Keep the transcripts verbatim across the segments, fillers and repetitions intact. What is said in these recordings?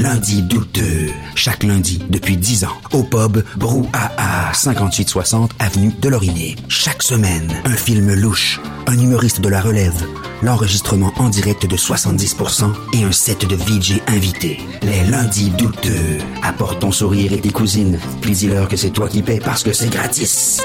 lundis douteux. Chaque lundi, depuis dix ans, au pub Brouhaha, cinquante-huit soixante avenue de Lorimier. Chaque semaine, un film louche, un humoriste de la relève, l'enregistrement en direct de soixante-dix pour cent et un set de V J invités. Les lundis douteux. Apporte ton sourire et tes cousines. Puis dis-leur que c'est toi qui paies parce que c'est gratis.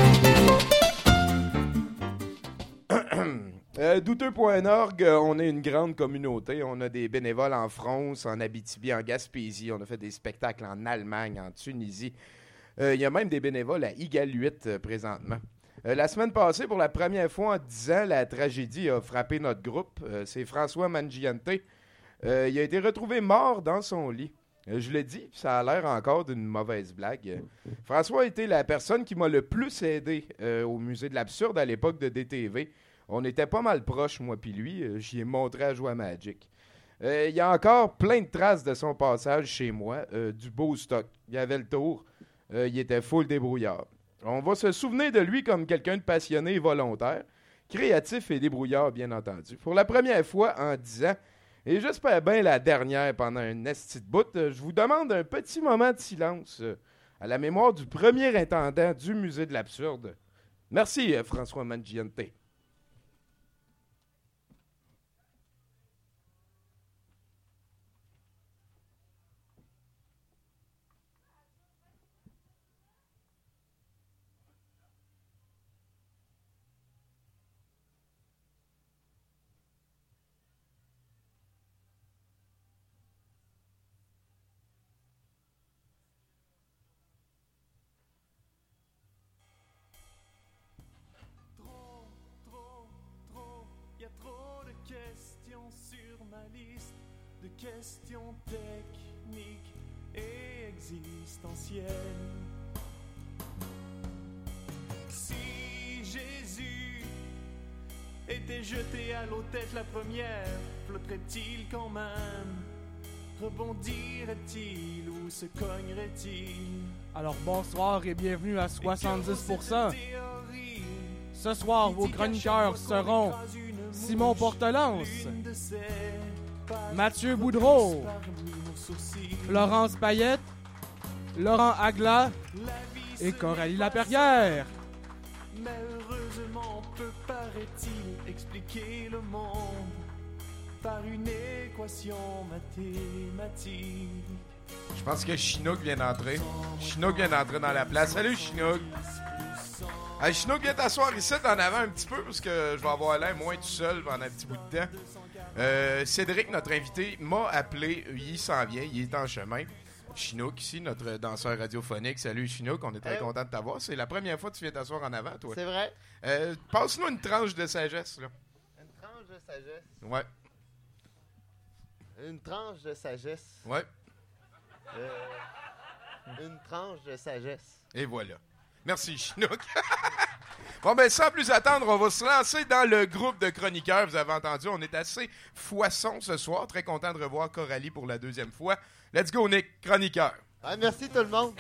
Euh, douteux point org, euh, on est une grande communauté. On a des bénévoles en France, en Abitibi, en Gaspésie. On a fait des spectacles en Allemagne, en Tunisie. Euh, Il y a même des bénévoles à Iqaluit euh, présentement. Euh, la semaine passée, pour la première fois en dix ans, la tragédie a frappé notre groupe. Euh, c'est François Mangiante. Euh, il a été retrouvé mort dans son lit. Euh, je le dis, ça a l'air encore d'une mauvaise blague. Euh, François a été la personne qui m'a le plus aidé euh, au Musée de l'Absurde à l'époque de D T V. On était pas mal proches, moi puis lui. Euh, J'y ai montré à jouer à Magic. Euh, Il y a encore plein de traces de son passage chez moi. Euh, du beau stock. Il y avait le tour. Euh, il était full débrouillard. On va se souvenir de lui comme quelqu'un de passionné et volontaire. Créatif et débrouillard, bien entendu. Pour la première fois en dix ans, et j'espère bien la dernière pendant un esti de bout, euh, je vous demande un petit moment de silence euh, à la mémoire du premier intendant du Musée de l'Absurde. Merci, euh, François Mangiante. Questions techniques et existentielles. Si Jésus était jeté à l'eau tête la première, flotterait-il quand même? Rebondirait-il ou se cognerait-il? Alors bonsoir et bienvenue à soixante-dix pour cent. Ce soir, vos chroniqueurs seront Simon Portelance, Mathieu Boudreau, Florence Payette, Laurent Agla et Coralie Laperrière. Malheureusement, peut, paraît-il, expliquer le monde par une équation mathématique. Je pense que Chinook vient d'entrer. Chinook vient d'entrer dans la place. Salut, Chinook! Hey, Chinook, viens t'asseoir ici en avant un petit peu parce que je vais avoir l'air moins tout seul pendant un petit bout de temps. Euh, Cédric, notre invité, m'a appelé. Il s'en vient, il est en chemin. Chinook, ici, notre danseur radiophonique. Salut, Chinook, on est très hey. content de t'avoir. C'est la première fois que tu viens t'asseoir en avant, toi. C'est vrai. Euh, passe-nous une tranche de sagesse, là. Une tranche de sagesse? Ouais. Une tranche de sagesse? Ouais. Euh, une tranche de sagesse. Et voilà. Merci, Chinook. Bon, ben, sans plus attendre, on va se lancer dans le groupe de chroniqueurs. Vous avez entendu, on est assez foisson ce soir. Très content de revoir Coralie pour la deuxième fois. Let's go, Nick, chroniqueur. Ah, merci tout le monde.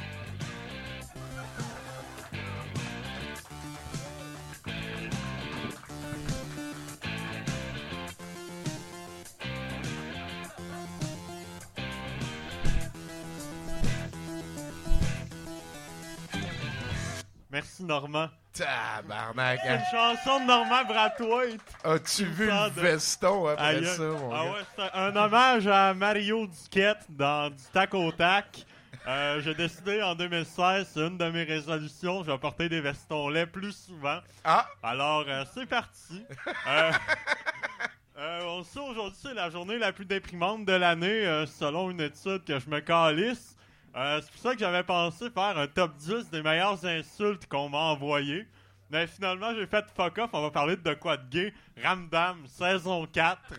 Merci, Normand. Tabarnak. C'est une chanson de Normand Brathwaite. As-tu vu le veston après Aïe, ça, mon ah gars? ouais, c'est un hommage à Mario Duquette dans Du tac au tac. Euh, j'ai décidé en deux mille seize, c'est une de mes résolutions, je vais porter des vestons laids plus souvent. Ah! Alors, euh, c'est parti. euh, euh, on sait aujourd'hui, c'est la journée la plus déprimante de l'année, euh, selon une étude que je me calisse. Euh, c'est pour ça que j'avais pensé faire un top dix des meilleures insultes qu'on m'a envoyées. Mais finalement, j'ai fait fuck off. On va parler de quoi de gay. Ramdam, saison quatre.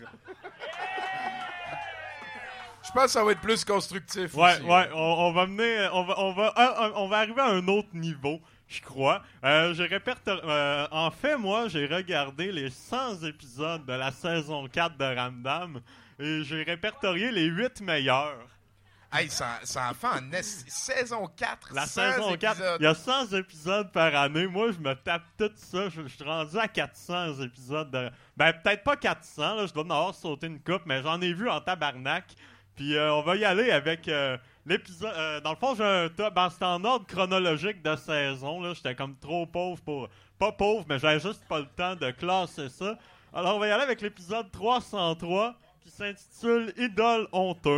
Je pense que ça va être plus constructif. Ouais, aussi, ouais. On, on va mener... On va, on, va, un, un, on va arriver à un autre niveau, je crois. Euh, j'ai répertorié... Euh, en fait, moi, j'ai regardé les cent épisodes de la saison quatre de Ramdam. Et j'ai répertorié les huit meilleurs. Hey, ça, ça en fait en est... saison quatre. La saison quatre, il y a cent épisodes par année. Moi, je me tape tout ça. Je, je suis rendu à quatre cents épisodes. De... Ben, peut-être pas quatre cents. Là, je dois en avoir sauté une coupe, mais j'en ai vu en tabarnak. Puis euh, on va y aller avec euh, l'épisode... Euh, dans le fond, j'ai un top... Ben, c'est en ordre chronologique de saison. Là. J'étais comme trop pauvre pour... Pas pauvre, mais j'avais juste pas le temps de classer ça. Alors, on va y aller avec l'épisode trois cent trois, qui s'intitule « Idole honteuse ».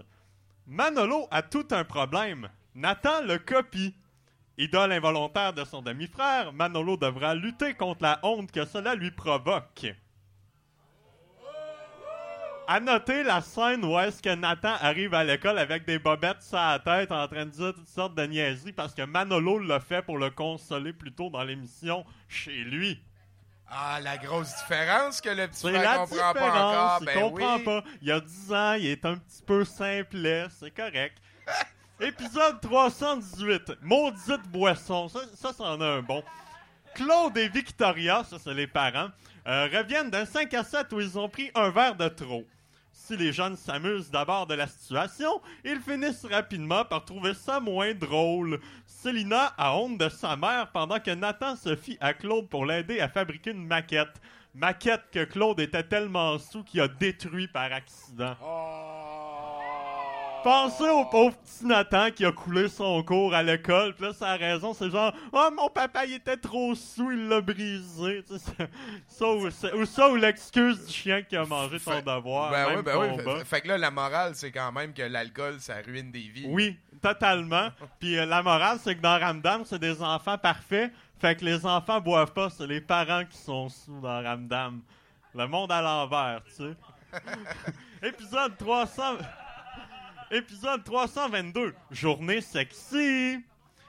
Manolo a tout un problème. Nathan le copie. Idole involontaire de son demi-frère, Manolo devra lutter contre la honte que cela lui provoque. À noter la scène où est-ce que Nathan arrive à l'école avec des bobettes sur la tête en train de dire toutes sortes de niaiseries parce que Manolo l'a fait pour le consoler plus tôt dans l'émission chez lui. Ah, la grosse différence que le petit C'est frère la comprend différence, pas encore. il Ben comprend oui. pas. Il y a dix ans, il est un petit peu simplet, c'est correct. Épisode trois cent dix-huit, Maudite boisson, ça, ça c'en a un bon. Claude et Victoria, ça c'est les parents, euh, reviennent d'un cinq à sept où ils ont pris un verre de trop. Si les jeunes s'amusent d'abord de la situation, ils finissent rapidement par trouver ça moins drôle. Célina a honte de sa mère pendant que Nathan se fie à Claude pour l'aider à fabriquer une maquette. Maquette que Claude était tellement saoul qu'il a détruit par accident. Pensez au pauvre petit Nathan qui a coulé son cours à l'école. Puis là, sa raison, c'est genre « Oh, mon papa, il était trop saoul, il l'a brisé. » Tu sais, ça, ou, c'est- ou ça, ou l'excuse du chien qui a mangé son Fait- devoir. Ben même oui, ben oui. combat. Fait, fait que là, la morale, c'est quand même que l'alcool, ça ruine des vies. Oui, totalement. Puis euh, la morale, c'est que dans Ramdam, c'est des enfants parfaits. Fait que les enfants boivent pas, c'est les parents qui sont sous dans Ramdam. Le monde à l'envers, tu sais. Épisode trois cents... Épisode trois cent vingt-deux, Journée sexy.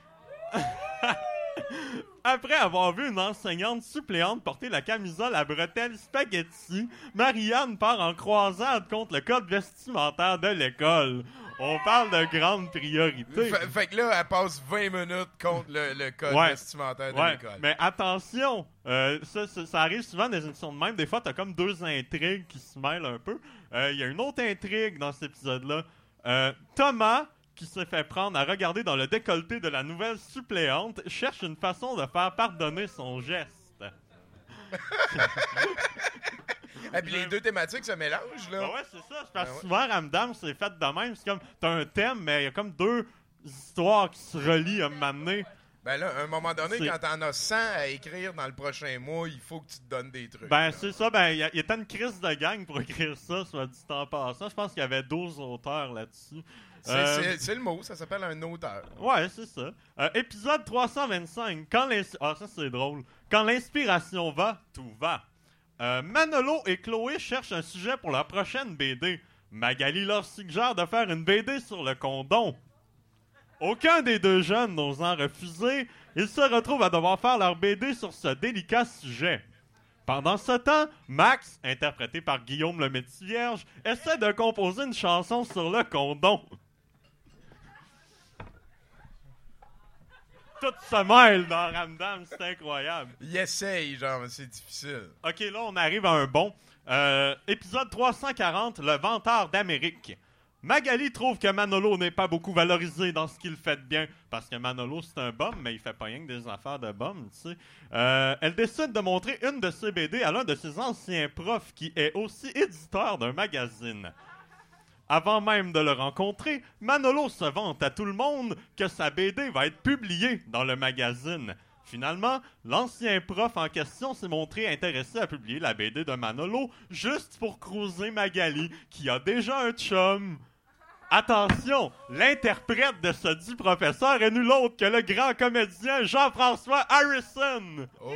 Après avoir vu une enseignante suppléante porter la camisole à bretelles spaghetti, Marianne part en croisade contre le code vestimentaire de l'école. On parle de grande priorité. Fait, fait que là, elle passe vingt minutes contre le, le code Ouais. vestimentaire de Ouais, l'école. mais attention, euh, ça, ça, ça arrive souvent dans des émissions de même. Des fois, t'as comme deux intrigues qui se mêlent un peu. Il euh, y a une autre intrigue dans cet épisode-là. Euh, Thomas, qui s'est fait prendre à regarder dans le décolleté de la nouvelle suppléante, cherche une façon de faire pardonner son geste. Et puis les deux thématiques se mélangent, là. Ben ouais, c'est ça. C'est parce que Ben ouais. souvent, Ramdam, c'est fait de même. C'est comme, t'as un thème, mais il y a comme deux histoires qui se relient à un moment donné. Ben là, à un moment donné, C'est- quand t'en as cent à écrire dans le prochain mois, il faut que tu te donnes des trucs. Ben, c'est ça. Ben, il y, a- il y était une crise de gang pour écrire ça, soit dit en passant. Je pense qu'il y avait douze auteurs là-dessus. C'est, Euh, c'est- c'est le mot, ça s'appelle un auteur. Ouais, c'est ça. Euh, épisode trois cent vingt-cinq. Quand l'ins- Ah, ça, c'est drôle. Quand l'inspiration va, tout va. Euh, Manolo et Chloé cherchent un sujet pour leur prochaine B D. Magali leur suggère de faire une B D sur le condom. Aucun des deux jeunes n'osant refuser, ils se retrouvent à devoir faire leur B D sur ce délicat sujet. Pendant ce temps, Max, interprété par Guillaume le Métis-Vierge, essaie de composer une chanson sur le condom. Tout se mêle dans Ramdam, c'est incroyable. Il essaye, genre, mais c'est difficile. Ok, là, on arrive à un bon. Euh, épisode trois cent quarante, le vantard d'Amérique. Magali trouve que Manolo n'est pas beaucoup valorisé dans ce qu'il fait de bien, parce que Manolo, c'est un bum, mais il fait pas rien que des affaires de bum, tu sais. Euh, elle décide de montrer une de ses B D à l'un de ses anciens profs, qui est aussi éditeur d'un magazine. Avant même de le rencontrer, Manolo se vante à tout le monde que sa B D va être publiée dans le magazine. Finalement, l'ancien prof en question s'est montré intéressé à publier la B D de Manolo juste pour cruiser Magali, qui a déjà un chum. Attention, l'interprète de ce dit professeur est nul autre que le grand comédien Jean-François Harrison. Oh!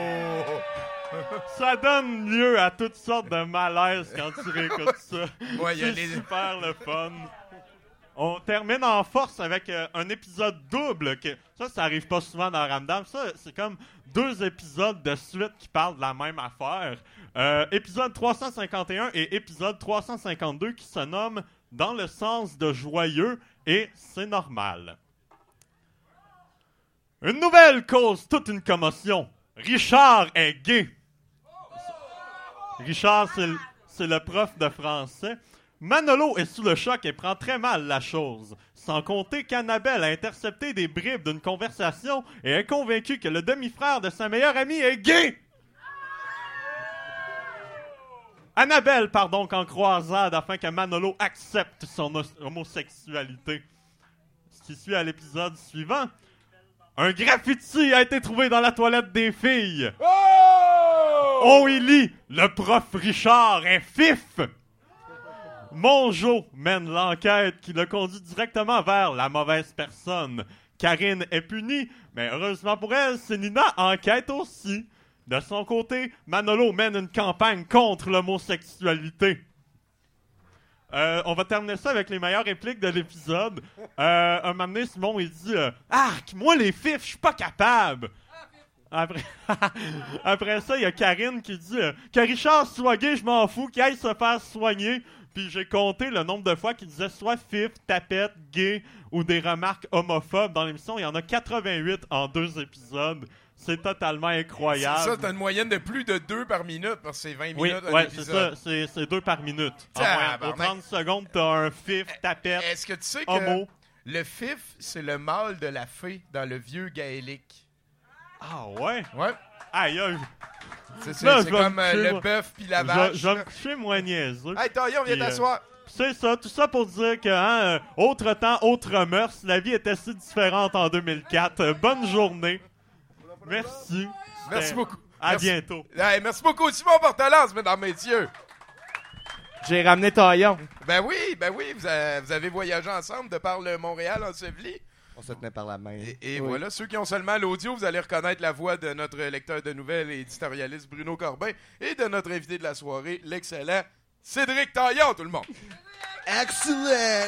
Ça donne lieu à toutes sortes de malaises quand tu réécoutes ça. Ouais, il y a C'est les- super le fun. On termine en force avec euh, un épisode double. Que, ça, ça arrive pas souvent dans Ramdam. Ça, c'est comme deux épisodes de suite qui parlent de la même affaire. Euh, épisode trois cent cinquante et un et épisode trois cent cinquante-deux qui se nomment Dans le sens de joyeux et c'est normal. Une nouvelle cause toute une commotion. Richard est gay. Richard, c'est le, c'est le prof de français. Manolo est sous le choc et prend très mal la chose. Sans compter qu'Annabelle a intercepté des bribes d'une conversation et est convaincue que le demi-frère de sa meilleure amie est gay. Annabelle, pardon, en croisade afin que Manolo accepte son os- homosexualité. Ce qui suit à l'épisode suivant. Un graffiti a été trouvé dans la toilette des filles. Oh! On y lit « Le prof Richard est fif ». Monjo mène l'enquête qui le conduit directement vers la mauvaise personne. Karine est punie, mais heureusement pour elle, Célina enquête aussi. De son côté, Manolo mène une campagne contre l'homosexualité. Euh, on va terminer ça avec les meilleures répliques de l'épisode. Euh, un moment donné, Simon, il dit euh, « Arc, moi les fifs, je suis pas capable! » Après... Après ça, il y a Karine qui dit euh, « Que Richard soit gay, je m'en fous, qu'il aille se faire soigner. » Puis j'ai compté le nombre de fois qu'il disait soit fif, tapette, gay ou des remarques homophobes dans l'émission. Il y en a quatre-vingt-huit en deux épisodes. C'est totalement incroyable. C'est ça, t'as une moyenne de plus de deux par minute, parce que c'est vingt Oui, minutes un ouais, c'est épisode. ça. C'est, c'est deux par minute. En Tabarnak. moyenne. Aux trente secondes, t'as un fif, tapette, Est-ce que tu sais que homo. le fif, c'est le mâle de la fée dans le vieux gaélique? Ah ouais? Ouais. Aïe, aïe. C'est, c'est, Là, c'est je vais comme me euh, coucher, le moi. bœuf puis la Je, vache. je vais là. me coucher moins niaiseux. Hey, Taillon, viens Puis, euh, t'asseoir. C'est ça, tout ça pour dire que, hein, euh, autre temps, autre mœurs, la vie était si différente en deux mille quatre. Euh, bonne journée. Merci. Merci C'était- beaucoup. À Merci. bientôt. Hey, merci beaucoup, Simon Portelance, mesdames, messieurs. J'ai ramené Taillon. Ben oui, ben oui, vous, a- vous avez voyagé ensemble de par le Montréal enseveli. On se tenait par la main. Et, et Oui. voilà, ceux qui ont seulement l'audio, vous allez reconnaître la voix de notre lecteur de nouvelles et éditorialiste Bruno Corbin et de notre invité de la soirée, l'excellent Cédric Taillon, tout le monde. Excellent!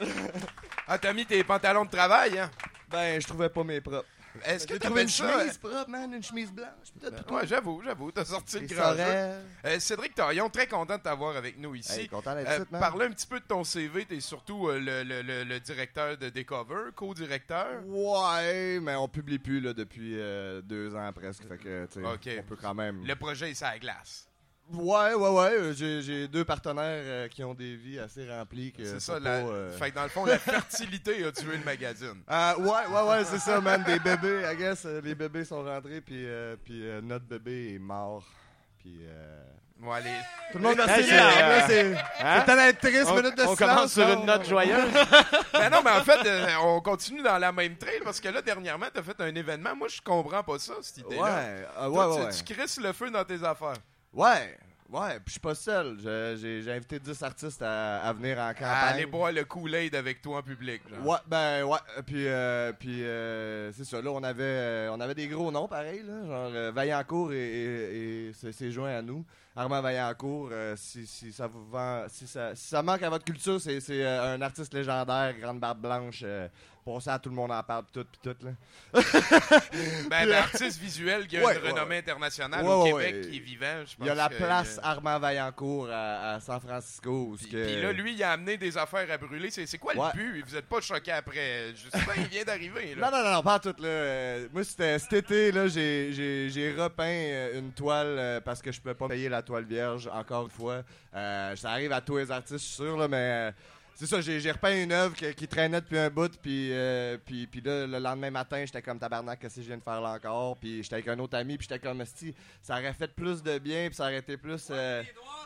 Ah, t'as mis tes pantalons de travail, hein? Ben, je trouvais pas mes propres. Est-ce que J'ai t'as trouvé fait une ça? chemise propre, man, une chemise blanche. Peut-être euh, Ouais, j'avoue, j'avoue, t'as sorti le Les grand jeu. sorels. Euh, Cédric Taillon, très content de t'avoir avec nous ici. Hey, content d'être Euh, ici, man. parle un petit peu de ton C V, t'es surtout euh, le, le- le- le directeur de Décover, co-directeur. Ouais, mais on publie plus là, depuis euh, deux ans presque. Fait que, tu sais, Ok. on peut quand même. Le projet est sur la glace. Ouais, ouais, ouais. euh, J'ai, j'ai deux partenaires euh, qui ont des vies assez remplies. Que C'est faut ça, pas, la... euh, fait que dans le fond, la fertilité a tué le magazine. Euh, ouais, ouais, ouais, c'est ça, man. Des bébés, I guess. euh, les bébés sont rentrés, puis, euh, puis euh, notre bébé est mort. Puis. Euh... Ouais, les... Tout le monde a Hey, signé, c'est, là, euh, c'est. Hein? C'est tellement triste, On, minute de on silence. commence sur non? une note joyeuse. Ben non, mais en fait, euh, on continue dans la même trail parce que là, dernièrement, t'as fait un événement. Moi, je comprends pas ça, cette idée-là. Ouais, euh, ouais, Toi, ouais, tu, ouais. tu crisses le feu dans tes affaires. Ouais, ouais, puis je suis pas seul. Je- J'ai, j'ai invité dix artistes à, à venir en À campagne. aller boire le Kool-Aid avec toi en public. Genre. Ouais, ben ouais, euh, puis euh, puis euh, c'est ça. Là, on avait euh, on avait des gros noms pareil, là, genre euh, Vaillancourt et, et, et s'est s'est joint à nous. Armand Vaillancourt, euh, si, si ça vous vend, si ça, si ça manque à votre culture, c'est, c'est euh, un artiste légendaire, grande barbe blanche. Euh, pour ça, tout le monde en parle, pis tout, pis tout, là. Ben, ben, artiste visuel qui a Ouais, une ouais, renommée internationale Ouais, au ouais, Québec, ouais. qui est vivant. Je Il y a pense la que, place euh, Armand Vaillancourt à, à San Francisco. Où Puis, ce que... puis là, lui, il a amené des affaires à brûler. C'est, c'est quoi Ouais. le but? Vous êtes pas choqué après? Justin, il vient d'arriver. Là. Non, non, non, non, pas en tout, là. Euh, moi, c'était cet été, là, j'ai, j'ai, j'ai repeint euh, une toile euh, parce que je pouvais pas payer la toile vierge, encore une fois. Euh, ça arrive à tous les artistes, je suis sûr, là, mais euh, c'est ça, j'ai, j'ai repeint une œuvre qui, qui traînait depuis un bout, puis, euh, puis, puis là, le lendemain matin, j'étais comme tabarnak, qu'est-ce que je viens de faire là encore? Puis j'étais avec un autre ami, puis j'étais comme, esti, ça aurait fait plus de bien, puis ça aurait été plus... euh,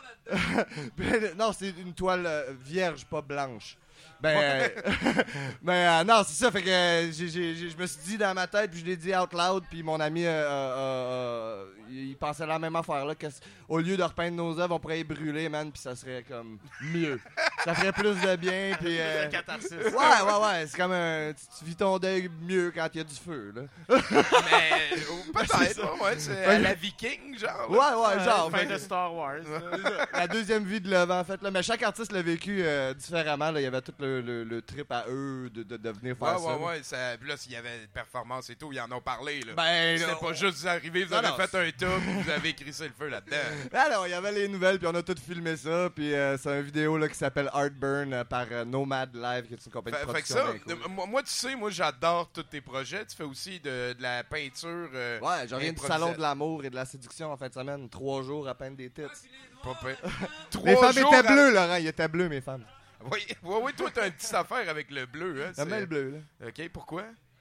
Ben, non, c'est une toile euh, vierge, pas blanche. Ben, euh, ben euh, non, c'est ça. Fait que euh, j'ai, j'ai, j'ai- je me suis dit dans ma tête, puis je l'ai dit out loud, puis mon ami, euh, euh, euh, il pensait la même affaire là. Au lieu de repeindre nos œuvres, on pourrait les brûler, man, puis ça serait comme mieux. Ça ferait plus de bien, puis. Euh, Catharsis. ouais, ouais, ouais. C'est comme un. Tu, tu vis ton deuil mieux quand il y a du feu, là. Mais euh, peut-être, ouais, c'est à la viking, genre. Ouais, ouais, genre. Fin fait de que- Star Wars. C'est ça, la deuxième vie de l'œuvre, en fait. Là. Mais chaque artiste l'a vécu euh, différemment. Là. Il y avait tout le, le, le trip à eux de, de, de venir Ouais, faire ça. ouais, ouais. Ça, puis là, s'il y avait une performance et tout, ils en ont parlé. Là. Ben, C'était là, pas juste vous arrivez, vous Non, avez non, fait un top, vous avez crissé le feu là-dedans. Alors, il y avait les nouvelles, puis on a tout filmé ça. Puis euh, c'est une vidéo là, qui s'appelle Heartburn euh, par euh, Nomad Live, qui est une compagnie Fait, de fait que production. ça, bien cool. euh, moi, moi, tu sais, moi, j'adore tous tes projets. Tu fais aussi de, de la peinture. euh, Ouais, je reviens du improvisée. salon de l'amour et de la séduction en fin de semaine. Trois jours à peindre des tits. Pas pire. Mes Trois femmes jours étaient à- bleues, Laurent. Ils étaient bleus, mes femmes. Oui, oui, oui, toi, t'as une petite affaire avec le bleu. Hein, La c'est- main bleue, là. OK, pourquoi?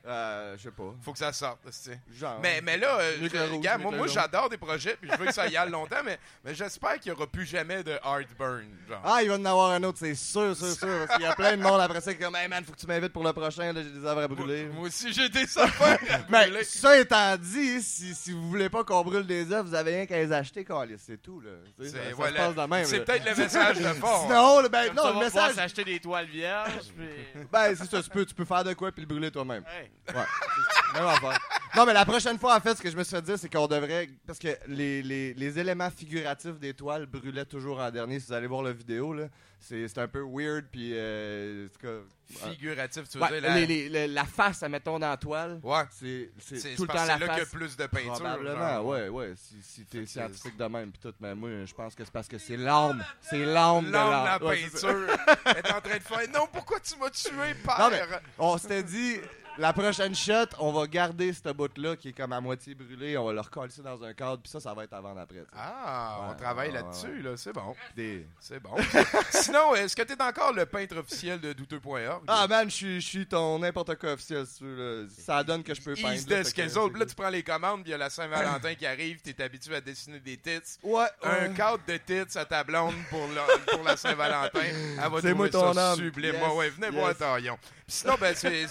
Euh, je sais pas. Faut que ça sorte, tu sais. Genre. Mais, mais là, euh, Mieux que le je- rouge, gars, mieux moi, que le moi jaune. j'adore des projets, puis je veux que ça y aille longtemps, mais, mais j'espère qu'il n'y aura plus jamais de Heartburn. Genre. Ah, il va en avoir un autre, c'est sûr, sûr, sûr. Parce qu'il y a plein de monde après ça qui est comme, hey man, faut que tu m'invites pour le prochain, là, j'ai des œuvres à brûler. Moi, moi aussi, j'ai des affaires à Mais brûler. ça étant dit, si, si vous voulez pas qu'on brûle des œuvres, vous avez rien qu'à les acheter, câlisse, c'est tout, là. Tu sais, C'est Ça, ça voilà. se passe de même. C'est là. peut-être le message de fort. Sinon, là, ben, Comme non, ça, le on va pouvoir message. s'acheter des toiles vierges. Puis... Ben, c'est ça, tu peux, tu peux faire de quoi puis le brûler toi-même. Hey. Ouais. Même affaire. Non, mais la prochaine fois, en fait, ce que je me suis fait dire, c'est qu'on devrait. Parce que les, les, les éléments figuratifs des toiles brûlaient toujours en dernier. Si vous allez voir la vidéo, là, c'est c'est un peu weird. Puis. Euh, en tout cas, Figuratif, tu veux ouais, dire. La... les- les- les- la face, mettons, dans la toile, Ouais. c'est c'est C'est tout le parce temps que la c'est là qu'il y a face. plus de peinture. Probablement, genre. ouais, ouais. Si, si t'es Fait que scientifique de même, pis tout, mais moi, je pense que c'est parce que c'est l'âme. C'est l'âme de L'âme de la l'âme. Ouais, c'est ça. peinture est en train de faire. Non, pourquoi tu m'as tué, père? Non, mais on s'était dit, la prochaine shot, on va garder cette bout-là qui est comme à moitié brûlée, on va le recoller ça dans un cadre, puis ça, ça va être à vendre après. tu sais. Ah, on Ouais, travaille ouais, là-dessus, ouais. là. C'est bon. Des... C'est bon. Sinon, est-ce que t'es encore le peintre officiel de douteux point org? Ah man, je suis- je suis ton n'importe quoi officiel, si tu veux. Là. Ça donne que je peux peindre. Ease là, de fait ce que qu'elles c'est autres. Là, cool. tu prends les commandes, puis il y a la Saint-Valentin qui arrive, t'es habitué à dessiner des tits. Ouais, Un ouais. cadre de tits à ta blonde pour, la, pour la Saint-Valentin. Elle va C'est trouver moi ça ton homme. sublime. Yes, Ouais, ouais, venez yes. voir taillon. Puis sinon, ben, c'est...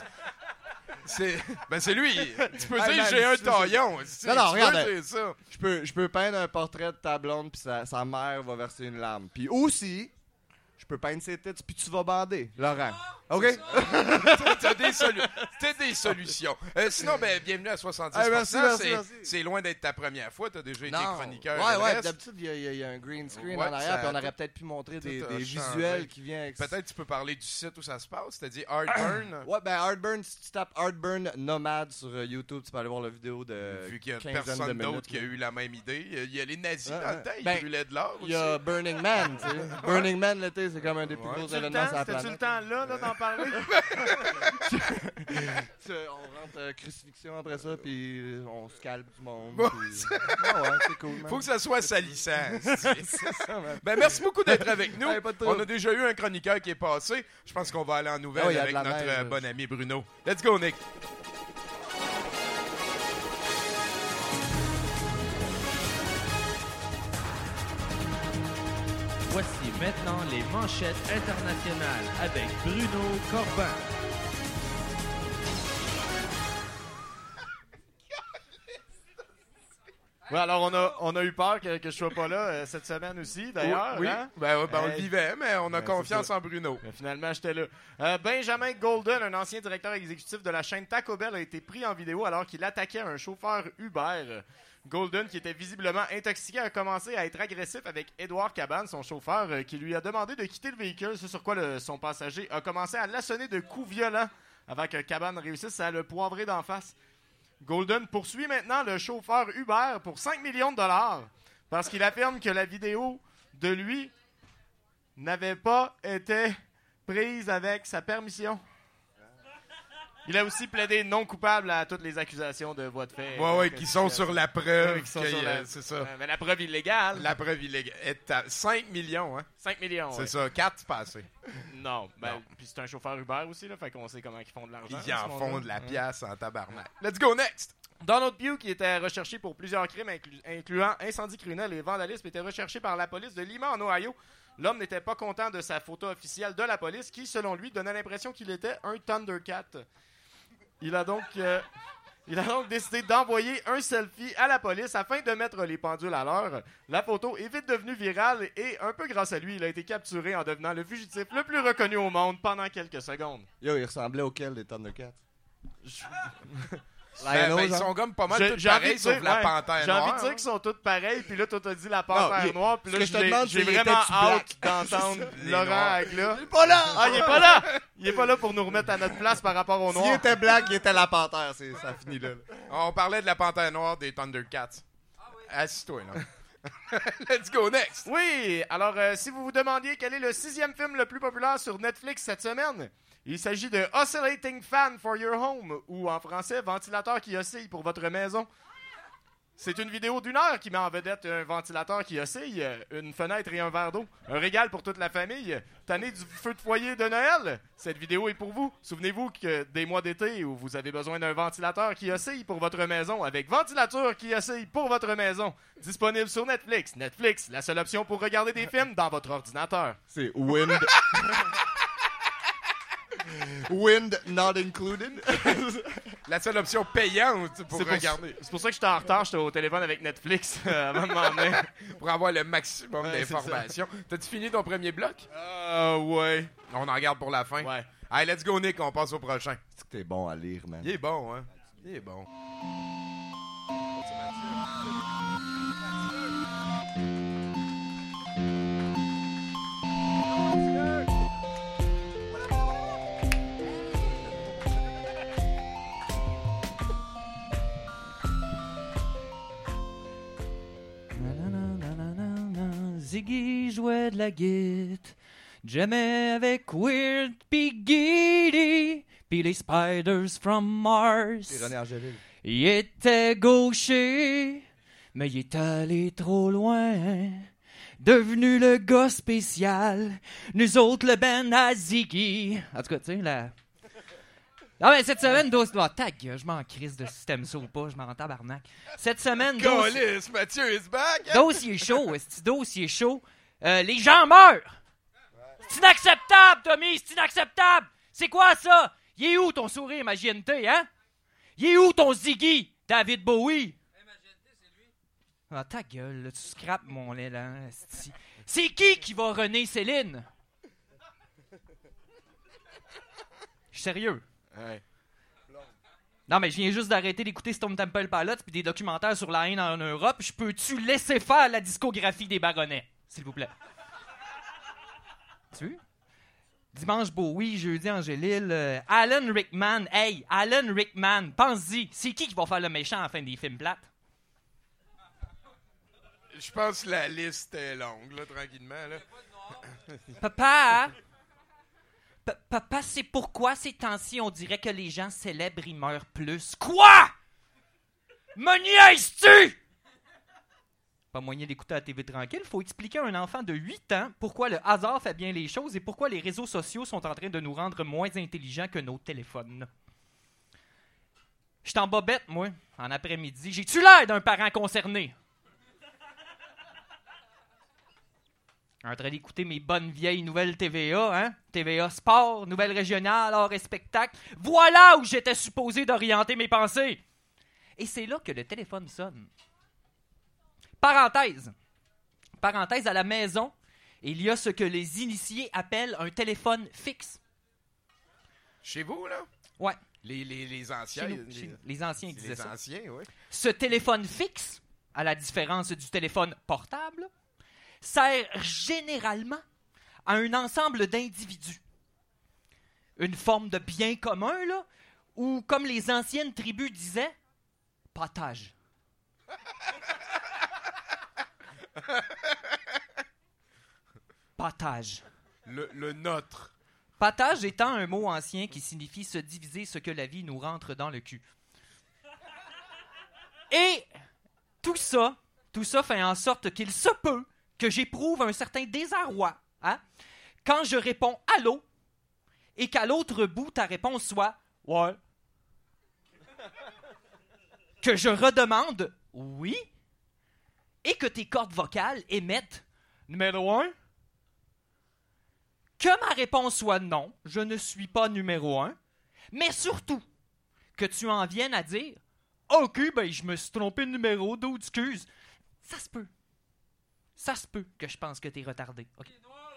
C'est ben c'est lui. Tu peux Hey, dire man, j'ai un c'est- taillon. Si Non, non, tu veux, regarde. c'est ça. Je peux, je peux peindre un portrait de ta blonde, puis sa, sa mère va verser une larme. Puis aussi, je peux peindre ses têtes, puis tu vas bander, Laurent. OK? T'as des, solu- t'as des solutions. Euh, sinon, ben, bienvenue à soixante-dix pour cent. Hey, merci, merci, c'est, merci. c'est loin d'être ta première fois. T'as déjà été Non. chroniqueur. Ouais, ouais, Everest. d'habitude, il y, a- il y a- il y a un green screen Ouais, en arrière, ça- puis on aurait tout- peut-être pu montrer des, tout a des changé. visuels qui viennent avec Peut-être tu peux parler du site où ça se passe. T'as dit Heartburn. Ouais, ben Heartburn, si tu tapes Heartburn Nomade sur euh, YouTube, tu peux aller voir la vidéo de Vu qu'il y a quinzaine de personne minutes, d'autre qui a là. eu la même idée. Il y a les nazis Ouais, dans ouais. le temps. Ils Ben, brûlaient de l'or Il y a aussi. Burning Man, tu sais. Burning Man, l'été, c'est comme un des plus Ouais. gros C'était le événements sur temps, la c'était-tu le planète. temps là, là d'en parler? Tu- On rentre euh, crucifixion après ça, puis euh, on se calme du monde. Ouais, puis, euh, ah ouais, c'est cool, man. Faut que ça soit salissant. c'est-tu. C'est ça, man. Ben, merci beaucoup d'être avec nous. Hey, pas de trouble. On a déjà eu un chroniqueur qui est passé. Je pense qu'on va aller en nouvelles Ah oui, il y a avec de la notre neige, euh, là. bon ami Bruno. Let's go, Nick. Voici maintenant les manchettes internationales avec Bruno Corbin. Ouais, alors on a, on a eu peur que, que je sois pas là euh, cette semaine aussi, d'ailleurs. Oui, hein? ben, ouais, ben, on le Hey. vivait, mais on a Ben, confiance c'est ça. en Bruno. Mais finalement, j'étais là. Euh, Benjamin Golden, un ancien directeur exécutif de la chaîne Taco Bell, a été pris en vidéo alors qu'il attaquait un chauffeur Uber. Golden, qui était visiblement intoxiqué, a commencé à être agressif avec Edouard Cabane, son chauffeur, euh, qui lui a demandé de quitter le véhicule, ce sur quoi le- son passager a commencé à l'assonner de coups violents avant que Cabane réussisse à le poivrer d'en face. Golden poursuit maintenant le chauffeur Uber pour cinq millions de dollars parce qu'il affirme que la vidéo de lui n'avait pas été prise avec sa permission. Il a aussi plaidé non coupable à toutes les accusations de voie de fait. Ouais, ouais, qui sont sur la preuve. Ouais, qui sont que, sur euh, la- C'est ça. Euh, mais la preuve illégale. La preuve illégale. est à cinq millions, hein. cinq millions. C'est ouais. ça. quatre, c'est pas assez. Non, ben, Non. puis c'est un chauffeur Uber aussi, là, fait qu'on sait comment ils font de l'argent. Ils à ce en moment-là. font de la Ouais. pièce en tabarnak. Let's go next! Donald Pugh, qui était recherché pour plusieurs crimes, inclu- incluant incendie criminel et vandalisme, était recherché par la police de Lima, en Ohio. L'homme n'était pas content de sa photo officielle de la police, qui, selon lui, donnait l'impression qu'il était un Thundercat. Il a donc, euh, il a donc décidé d'envoyer un selfie à la police afin de mettre les pendules à l'heure. La photo est vite devenue virale et, un peu grâce à lui, il a été capturé en devenant le fugitif le plus reconnu au monde pendant quelques secondes. Yo, il ressemblait auquel des Thundercats? Ben, Lionel, ben, ils genre? sont comme pas mal J'ai- tous j'ai envie pareils, de sauf dire, la ouais, panthère J'ai envie noire. de dire hein. qu'ils sont tous pareils, puis là, toi, t'as dit la panthère il- noire, puis là, ce que je te j'ai demande, j'ai c'est, vraiment était-tu hâte black? d'entendre Les Laurent noirs. avec là. Il est pas là! Ah, il est pas là! Il est pas là pour nous remettre à notre place par rapport au S'il noir. était black, il était la panthère. C'est, ça finit là. là. On parlait de la panthère noire des Thundercats. Assis-toi, là. Let's go next! Oui, alors euh, si vous vous demandiez quel est le sixième film le plus populaire sur Netflix cette semaine, il s'agit de Oscillating Fan for Your Home, ou en français, ventilateur qui oscille pour votre maison. C'est une vidéo d'une heure qui met en vedette un ventilateur qui oscille, une fenêtre et un verre d'eau. Un régal pour toute la famille. Tanné du feu de foyer de Noël? Cette vidéo est pour vous. Souvenez-vous que des mois d'été où vous avez besoin d'un ventilateur qui oscille pour votre maison, avec Ventilateur qui oscille pour votre maison. Disponible sur Netflix. Netflix, la seule option pour regarder des films dans votre ordinateur. C'est Wind. Wind not included. La seule option payante pour C'est pour, regarder. c'est pour ça que j'étais en retard, j'étais au téléphone avec Netflix euh, avant de m'emmener. Pour avoir le maximum Ouais, c'est d'informations. T'as-tu fini ton premier bloc? Euh, ouais. On en garde pour la fin. Ouais. Allez, let's go, Nick, on passe au prochain. C'est que t'es bon à lire, man. Il est bon, hein? Il est bon. Ziggy jouait de la guitare, jamais avec Weird pis Giddy, pis les Spiders from Mars. C'est René Angélil. Il était gaucher, mais il est allé trop loin. Devenu le gars spécial, nous autres le ben à Ziggy. En tout cas, tu sais, la... Ah ben, cette semaine, dos... Oh, ta gueule, je m'en crisse de système ça ou pas, je m'en tabarnak. Cette semaine, dos... Colis, Mathieu is back! Dossier chaud, est-ce dossier chaud? Euh, les gens meurent! C'est inacceptable, Tommy, c'est inacceptable! C'est quoi ça? Il est où ton sourire, Magente, hein? Il est où ton Ziggy, David Bowie? Ah, ta gueule, là, tu scrapes mon élan, esti. C'est qui qui va René Céline? Je suis sérieux. Ouais. Non, mais je viens juste d'arrêter d'écouter Stone Temple Pilots puis des documentaires sur la haine en Europe. Je peux-tu laisser faire la discographie des Baronnets, s'il vous plaît? Tu? Dimanche Bowie, jeudi Angélil, euh, Alan Rickman. Hey, Alan Rickman, pense-y. C'est qui qui va faire le méchant à la fin des films plates? Je pense que la liste est longue, là, tranquillement, là. Papa! P- Papa, c'est pourquoi ces temps-ci, on dirait que les gens célèbres, ils meurent plus. Quoi? Me niaises-tu? Pas moyen d'écouter la T V tranquille. Faut expliquer à un enfant de huit ans pourquoi le hasard fait bien les choses et pourquoi les réseaux sociaux sont en train de nous rendre moins intelligents que nos téléphones. J'suis en bobette, moi, en après-midi. J'ai-tu l'air d'un parent concerné? En train d'écouter mes bonnes vieilles nouvelles T V A, hein? T V A Sport, Nouvelles régionales, Art et spectacle. Voilà où j'étais supposé d'orienter mes pensées. Et c'est là que le téléphone sonne. Parenthèse. Parenthèse, à la maison, il y a ce que les initiés appellent un téléphone fixe. Chez vous, là? Ouais. Les, les, les anciens. Chez nous, les, chez nous. Les anciens disaient les ça. anciens, oui. Ce téléphone fixe, à la différence du téléphone portable, sert généralement à un ensemble d'individus. Une forme de bien commun, là, ou comme les anciennes tribus disaient, partage. Partage. Le, le nôtre. Partage étant un mot ancien qui signifie se diviser ce que la vie nous rentre dans le cul. Et tout ça, tout ça fait en sorte qu'il se peut que j'éprouve un certain désarroi, hein, quand je réponds « allô » et qu'à l'autre bout, ta réponse soit « ouais ». Que je redemande « oui » et que tes cordes vocales émettent « numéro un ». Que ma réponse soit « non, je ne suis pas numéro un », mais surtout que tu en viennes à dire « ok, ben je me suis trompé de numéro, d'où excuse ». Ça se peut. Ça se peut que je pense que t'es retardé. Okay.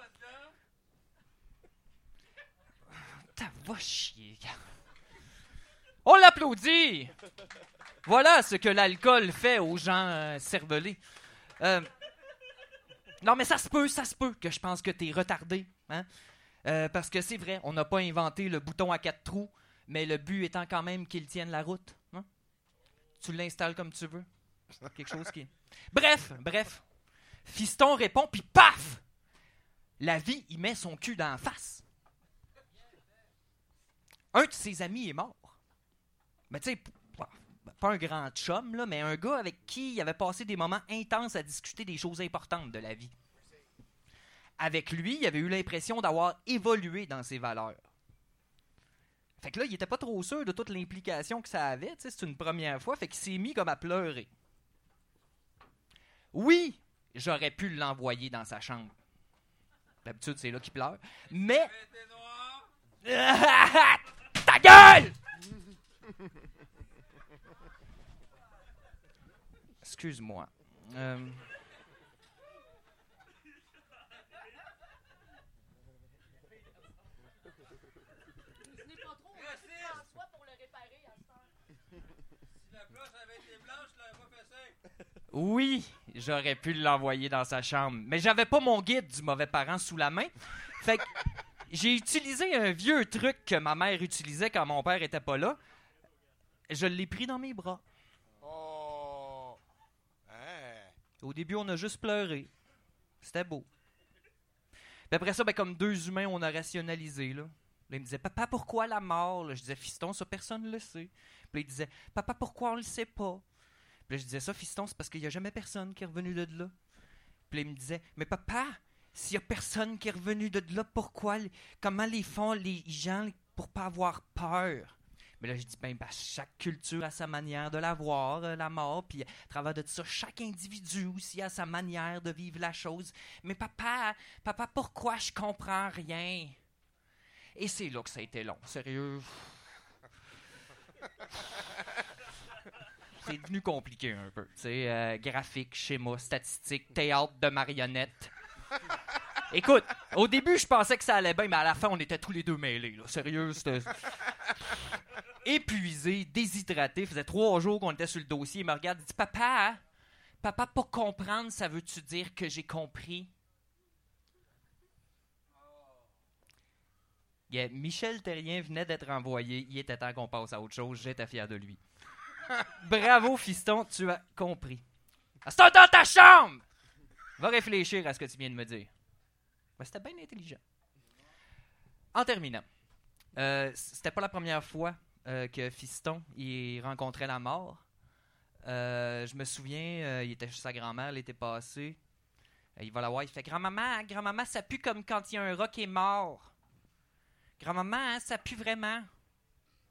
T'as va chier. On l'applaudit! Voilà ce que l'alcool fait aux gens euh, cervelés. Euh, non, mais ça se peut, ça se peut que je pense que t'es retardé. Hein? Euh, parce que c'est vrai, on n'a pas inventé le bouton à quatre trous, mais le but étant quand même qu'il tienne la route. Hein? Tu l'installes comme tu veux. Quelque chose qui... Bref, bref. Fiston répond, puis paf! La vie, il met son cul dans la face. Un de ses amis est mort. Mais tu sais, pas un grand chum, là, mais un gars avec qui il avait passé des moments intenses à discuter des choses importantes de la vie. Avec lui, il avait eu l'impression d'avoir évolué dans ses valeurs. Fait que là, il était pas trop sûr de toute l'implication que ça avait. Tu sais, c'est une première fois. Fait qu'il s'est mis comme à pleurer. Oui, j'aurais pu l'envoyer dans sa chambre. D'habitude, c'est là qu'il pleure. Mais... Ta gueule! Excuse-moi. Euh... Oui, j'aurais pu l'envoyer dans sa chambre, mais j'avais pas mon guide du mauvais parent sous la main. Fait que j'ai utilisé un vieux truc que ma mère utilisait quand mon père était pas là. Je l'ai pris dans mes bras. Oh! Hein? Au début, on a juste pleuré. C'était beau. Puis après ça, ben, comme deux humains, on a rationalisé. Là. Là, il me disait, papa, pourquoi la mort? Là, je disais, fiston, ça, personne ne le sait. Puis là, il disait, papa, pourquoi on le sait pas? Puis là, je disais, ça, fiston, c'est parce qu'il n'y a jamais personne qui est revenu de là. Puis là, il me disait, mais papa, s'il n'y a personne qui est revenu de là, pourquoi? Comment les font les gens pour pas avoir peur? Mais là, je dis, ben, ben, chaque culture a sa manière de la voir, euh, la mort, puis à travers de ça, chaque individu aussi a sa manière de vivre la chose. Mais papa, papa, pourquoi je comprends rien? Et c'est là que ça a été long, sérieux. C'est devenu compliqué un peu, tu sais, euh, graphique, schéma, statistique, théâtre de marionnettes. Écoute, au début, je pensais que ça allait bien, mais à la fin, on était tous les deux mêlés, là. Sérieux, c'était... Épuisé, déshydraté, faisait trois jours qu'on était sur le dossier. Il me regarde, il dit, papa, papa, pour comprendre, ça veut-tu dire que j'ai compris? Yeah, Michel Terrien venait d'être envoyé. Il était temps qu'on passe à autre chose. J'étais fier de lui. Bravo, fiston, tu as compris. C'est dans ta chambre! Va réfléchir à ce que tu viens de me dire. Ben, c'était bien intelligent. En terminant, euh, c'était pas la première fois euh, que fiston il rencontrait la mort. Euh, je me souviens, euh, il était chez sa grand-mère l'été passé. Euh, il va la voir, il fait « Grand-maman, grand-maman, ça pue comme quand il y a un rat qui est mort. Grand-maman, hein, ça pue vraiment. Grand-maman? »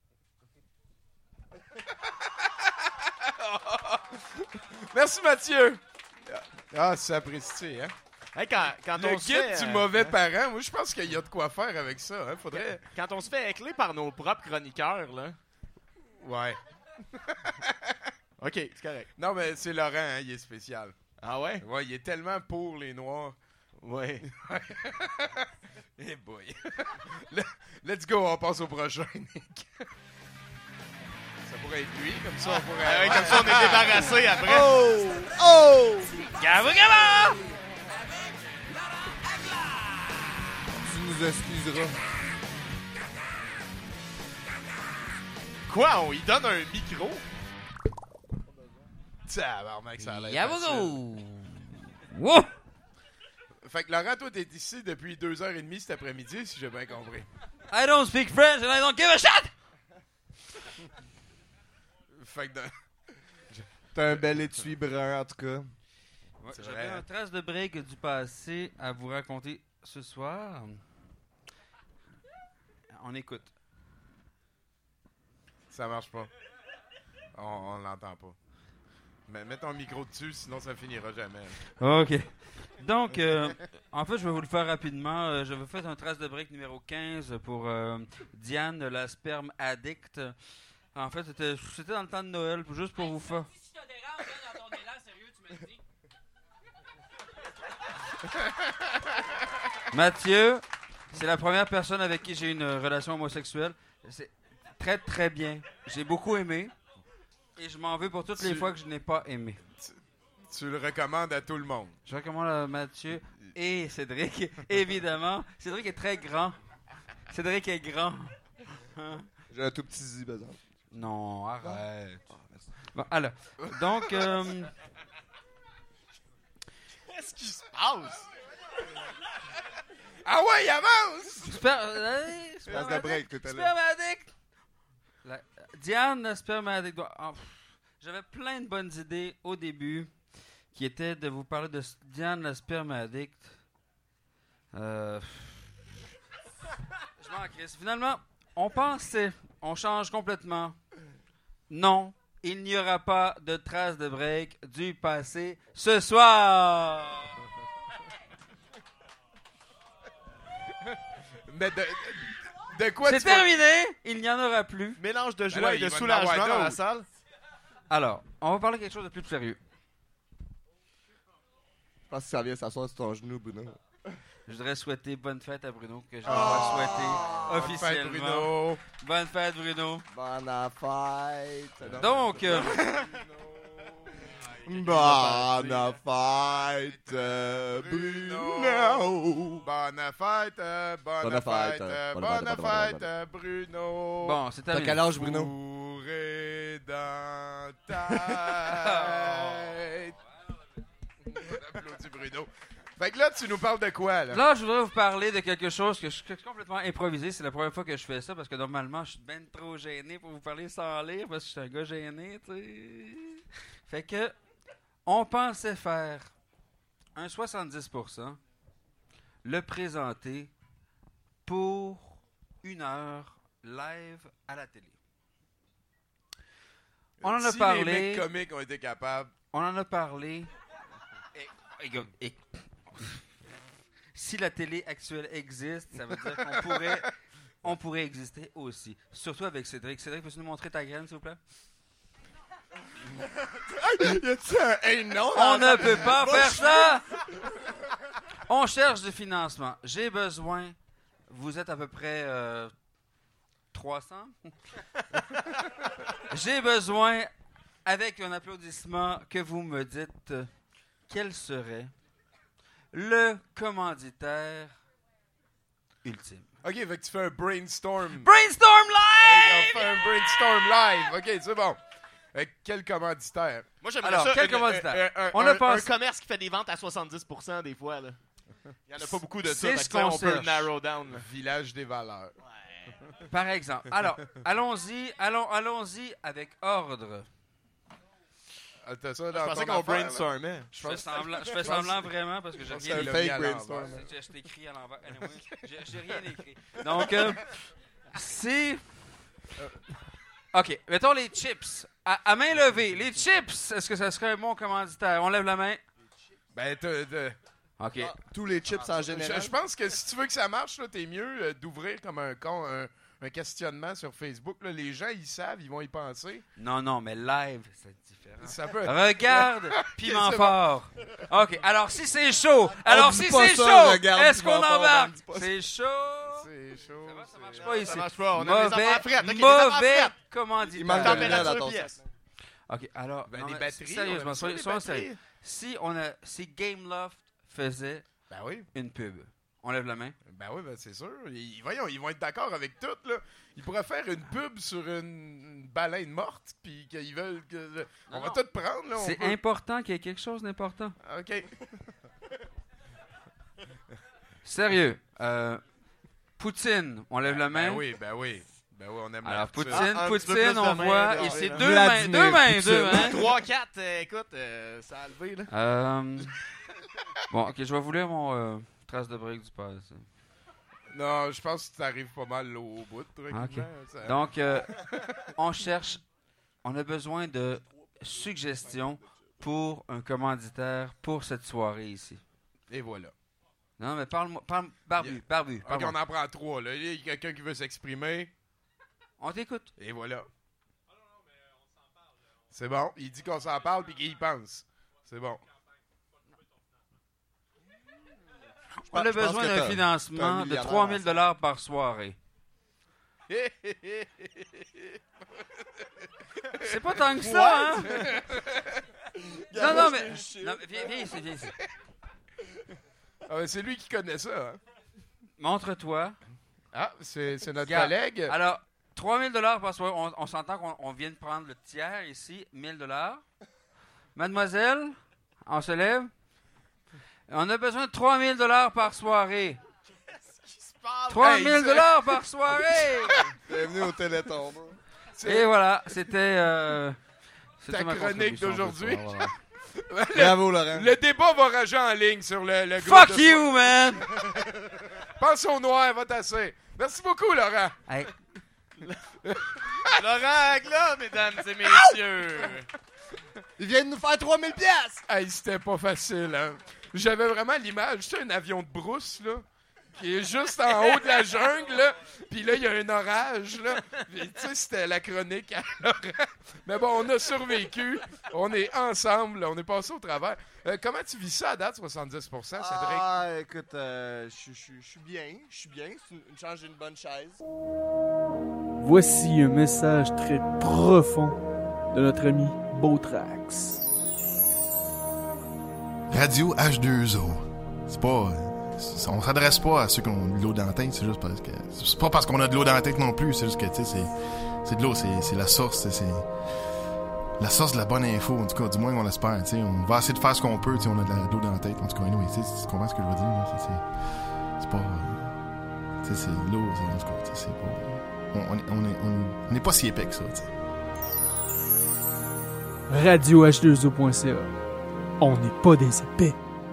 Merci, Mathieu! Ah, c'est apprécié, hein? Hey, quand, quand Le on guide se fait, du euh, mauvais parent, moi, je pense qu'il y a de quoi faire avec ça, hein? Faudrait... Quand on se fait écler par nos propres chroniqueurs, là... Ouais. OK, c'est correct. Non, mais c'est Laurent, hein, il est spécial. Ah ouais? Ouais, il est tellement pour les Noirs. Ouais. Eh boy. Le- Let's go, on passe au prochain, Nick. Ça pourrait être lui, comme ça on pourrait... Ah ouais, comme ça, on est débarrassé après. Oh! Oh! Gabo, gabo! Tu nous excuseras. Quoi? On lui donne un micro? Tabarnak, ça a l'air Gabo, facile. go! Wow! Fait que Laurent, toi, t'es ici depuis deux heures trente cet après-midi, si j'ai bien compris. I don't speak French and I don't give a shit! Fait que... dans- T'as un bel étui brun, en tout cas. Ouais, C'est J'avais vrai, hein? un trace de break du passé à vous raconter ce soir. On écoute. Ça marche pas. On, on l'entend pas. Mais mets ton micro dessus, sinon ça finira jamais. OK. Donc, euh, en fait, je vais vous le faire rapidement. Euh, je vais vous faire un trace de break numéro quinze pour euh, Diane, la sperme addict. En fait, c'était c'était dans le temps de Noël, juste pour vous faire... Si je te dérange là, dans ton élan, sérieux, tu me le dis. Mathieu, c'est la première personne avec qui j'ai une relation homosexuelle. C'est très, très bien. J'ai beaucoup aimé. Et je m'en veux pour toutes les Tu- fois que je n'ai pas aimé. Tu le recommandes à tout le monde. Je recommande à Mathieu et Cédric, évidemment. Cédric est très grand. Cédric est grand. Hein? J'ai un tout petit zizi, par exemple. Non, arrête. Bon, alors, donc... euh, Qu'est-ce qui se passe? Ah ouais, il avance! sper- euh, Passe de break tout à l'heure. sperme addict! La- Diane, la sperme addict. doit- oh, pff, J'avais plein de bonnes idées au début qui étaient de vous parler de s- Diane, la sperme addict. Euh, Je m'en crisse. Finalement, on pensait, on change complètement. Non, il n'y aura pas de traces de break du passé ce soir. Mais de, de quoi C'est tu vas- terminé, il n'y en aura plus. Mélange de là, joie et il de va en soulagement avoir dans la d'autres. salle. Alors, on va parler de quelque chose de plus sérieux. Je pense que ça vient s'asseoir sur ton genou, Bruno. Je voudrais souhaiter bonne fête à Bruno, que je vais Oh, souhaiter bonne fête, officiellement. Bruno. Bonne fête, Bruno. Bonne fête. Donc, euh, Bonne fête, euh, Bruno. Bonne fête, euh, bonne Bonne fête, fête, euh, bonne bonne fête, bonne fête, fête. euh, Bruno. bon, c'est T'as terminé. quel âge, Bruno? Bourré dans ta tête. On applaudit Bruno. Fait que là, tu nous parles de quoi, là? Là, je voudrais vous parler de quelque chose que je suis complètement improvisé. C'est la première fois que je fais ça parce que normalement, je suis ben trop gêné pour vous parler sans lire parce que je suis un gars gêné, tu sais. Fait que, on pensait faire un soixante-dix pour cent, le présenter pour une heure live à la télé. On en a si parlé. les mecs comiques ont été capables. On en a parlé. Et, et- et- si la télé actuelle existe, ça veut dire qu'on pourrait, on pourrait exister aussi. Surtout avec Cédric. Cédric, peux-tu nous montrer ta graine, s'il vous plaît? Y a-tu un hey, non? On ne peut pas faire ça! On cherche du financement. J'ai besoin. Vous êtes à peu près euh, trois cents? J'ai besoin, avec un applaudissement, que vous me dites euh, quel serait le commanditaire ultime. OK, fait que tu fais un brainstorm. Brainstorm On live! fait un brainstorm live. OK, c'est bon. Fait que quel commanditaire? Moi, j'aimerais Alors, ça. quel une- commanditaire? un, un- On un- a pensé- un commerce qui fait des ventes à soixante-dix pour cent des fois. Là. Il n'y en a pas beaucoup de ça. C'est fait ce que ça, qu'on on peut cherche. narrow down. là. Village des valeurs. Par exemple. Alors, allons-y, allons, allons-y avec ordre. Ah, t'as ça Je dans pensais ton qu'on affaire, là? brainstormait. Je fais semblant, je fais semblant vraiment parce que j'ai C'est rien un écrit. fake fake brainstorm. brainstorm. C'est- Je t'écris à l'envers. Anyway, j'ai j'ai rien écrit. Donc, euh, si... OK, mettons les chips. À, à main levée, les chips, est-ce que ça serait un bon commanditaire? On lève la main. Ben, t'as- t'as- OK. Ah, tous les chips en je, général. je pense que si tu veux que ça marche, là, t'es mieux euh, d'ouvrir comme un, con, un, un questionnement sur Facebook. Là. Les gens, ils savent, ils vont y penser. Non, non, mais live, c'est différent. Ça peut... Regarde, piment c'est fort. OK, alors si c'est chaud, alors dit si pas c'est ça, chaud, regarde, est-ce qu'on piment fort, embarque? on dit pas ça. C'est chaud. C'est chaud. Ça va, ça c'est- marche pas ici. Ça marche pas. On a des Mauvais, affaires fraîtes. ok, des affaires mauvais fraîtes. commanditaire. Il manque de Température miel à ton pièce. sac. OK, alors, Ben, non, des mais batteries. sérieusement, on aime ça, soyons des soyons batteries. sérieux. Si, on a, si Gameloft faisait Ben oui. une pub, on lève la main. Ben oui, ben c'est sûr. Ils, voyons, ils vont être d'accord avec tout, là. Ils pourraient faire une pub sur une, une baleine morte, puis qu'ils veulent que... On Non, va non. tout prendre, là. on C'est peut- important qu'il y ait quelque chose d'important. OK. Sérieux. Euh, Poutine, on lève la main. Ben oui, ben oui. Ben oui, on aime la Alors, poutine. Poutine, Ah, un petit peu Poutine, plus de on main, voit là, ici là. deux mains, Vladimir deux mains, deux Poutine. mains. trois quatre, euh, écoute, euh, ça a levé. Là. Euh, bon, ok, je vais vous lire mon euh, trace de break du passé. Non, je pense que tu arrives pas mal au, au bout, tranquillement. Ok. Ça- Donc, euh, on cherche, on a besoin de suggestions pour un commanditaire pour cette soirée ici. Et voilà. Non, mais parle-moi, parle, Barbu, Barbu, OK, parle-moi. on en prend trois, là. Il y a quelqu'un qui veut s'exprimer. On t'écoute. Et voilà. C'est bon. Il dit qu'on s'en parle puis qu'il y pense. C'est bon. On a je pense besoin que d'un t'as- t'as financement un de millionnaire trois mille en dollars par soirée. C'est pas tant que ça, hein? Non, non, mais... Non, mais viens, viens ici, viens ici. Ah, ben, c'est lui qui connaît ça. Hein? Montre-toi. Ah, c'est c'est notre Regarde. collègue. Alors, trois mille dollars par soirée. On, on s'entend qu'on on vient de prendre le tiers ici, mille dollars. Mademoiselle, on se lève. On a besoin de trois mille dollars par soirée. trois mille dollars par soirée! Bienvenue au Téléthon. Et voilà, c'était... Euh, c'était ta ma chronique contribution d'aujourd'hui. ce soir, voilà. Le- Bravo, Laurent. Le débat va rager en ligne sur le, le groupe Fuck de you, soir. man! Pense au noir, va tasser. Merci beaucoup, Laurent. Hey. Laurent Agla, mesdames et messieurs. Il vient de nous faire trois mille piastres. Hey, c'était pas facile, hein. J'avais vraiment l'image, c'est un avion de brousse, là, qui est juste en haut de la jungle, là. Puis là, il y a un orage, là. Puis, tu sais, c'était la chronique à Laurent. Mais bon, on a survécu. On est ensemble, là. On est passé au travers. Euh, comment tu vis ça à date, soixante-dix pour cent, Cédric? Ah, écoute, euh, je je- je suis bien. Je suis bien. C'est une, une chance, j'ai une bonne chaise. Voici un message très profond de notre ami Beautrax. Radio H deux O. C'est pas... c'est- on s'adresse pas à ceux qui ont de l'eau dans la tête, c'est juste parce que... C'est pas parce qu'on a de l'eau dans la tête non plus, c'est juste que, tu sais, c'est... C'est de l'eau, c'est, c'est la source, c'est... c'est la source de la bonne info, en tout cas, du moins on l'espère, tu sais. On va essayer de faire ce qu'on peut, tu sais, on a de, la, de l'eau dans la tête, en tout cas, anyway, tu sais, tu comprends ce que je veux dire, là, c'est... C'est, c'est pas... euh, tu sais, c'est de l'eau, c'est... En tout cas, tu sais, c'est pas... On, on, est- on, est, on, on est pas si épais que ça, tu sais. radio h deux o point c a. On n'est pas des épais.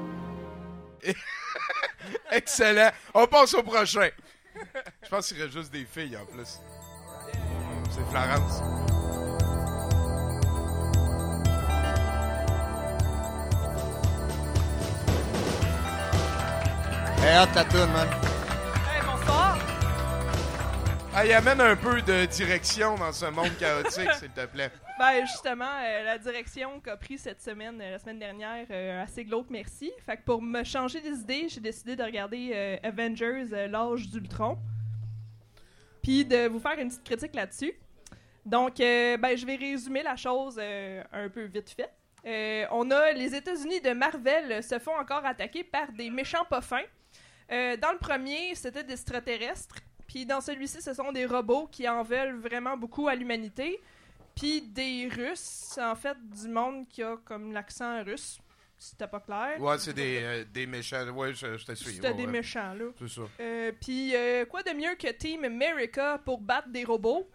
Excellent. On passe au prochain. Je pense qu'il reste juste des filles, en plus. C'est Florence. Hey, hâte la toune, man. Hey, bonsoir. Hey, amène un peu de direction dans ce monde chaotique, s'il te plaît. Ben justement, euh, la direction qu'a pris cette semaine, euh, la semaine dernière, euh, assez glauque, merci. Fait que pour me changer des idées, j'ai décidé de regarder euh, Avengers, euh, l'âge d'Ultron. Puis de vous faire une petite critique là-dessus. Donc, euh, ben, je vais résumer la chose euh, un peu vite fait. Euh, on a les États-Unis de Marvel euh, se font encore attaquer par des méchants pas fins. Euh, dans le premier, c'était des extraterrestres. Puis dans celui-ci, ce sont des robots qui en veulent vraiment beaucoup à l'humanité. Puis des Russes, en fait, du monde qui a comme l'accent russe. C'était pas clair. Ouais, c'est des, euh, des méchants. Ouais, je, je te suis. C'était ouais, des ouais. méchants, là. C'est ça. Euh, Puis euh, quoi de mieux que Team America pour battre des robots?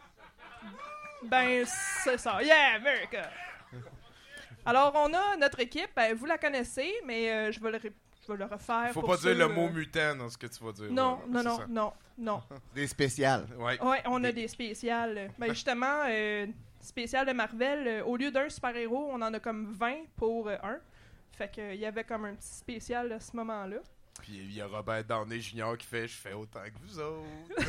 Ben, c'est ça. Yeah, America! Alors, on a notre équipe. Ben, vous la connaissez, mais euh, je vais le, ré- je vais le refaire. Faut pour pas dire ceux, le mot euh, mutant dans ce que tu vas dire. Non, là. non, C'est non, ça. non, non. Des spéciales. Ouais. Ouais, on a des spéciales. Ben, justement, euh, spécial de Marvel, euh, au lieu d'un super-héros, on en a comme vingt pour euh, un. Fait qu'il y avait comme un petit spécial à ce moment-là. Puis il y a Robert Downey junior qui fait « Je fais autant que vous autres. »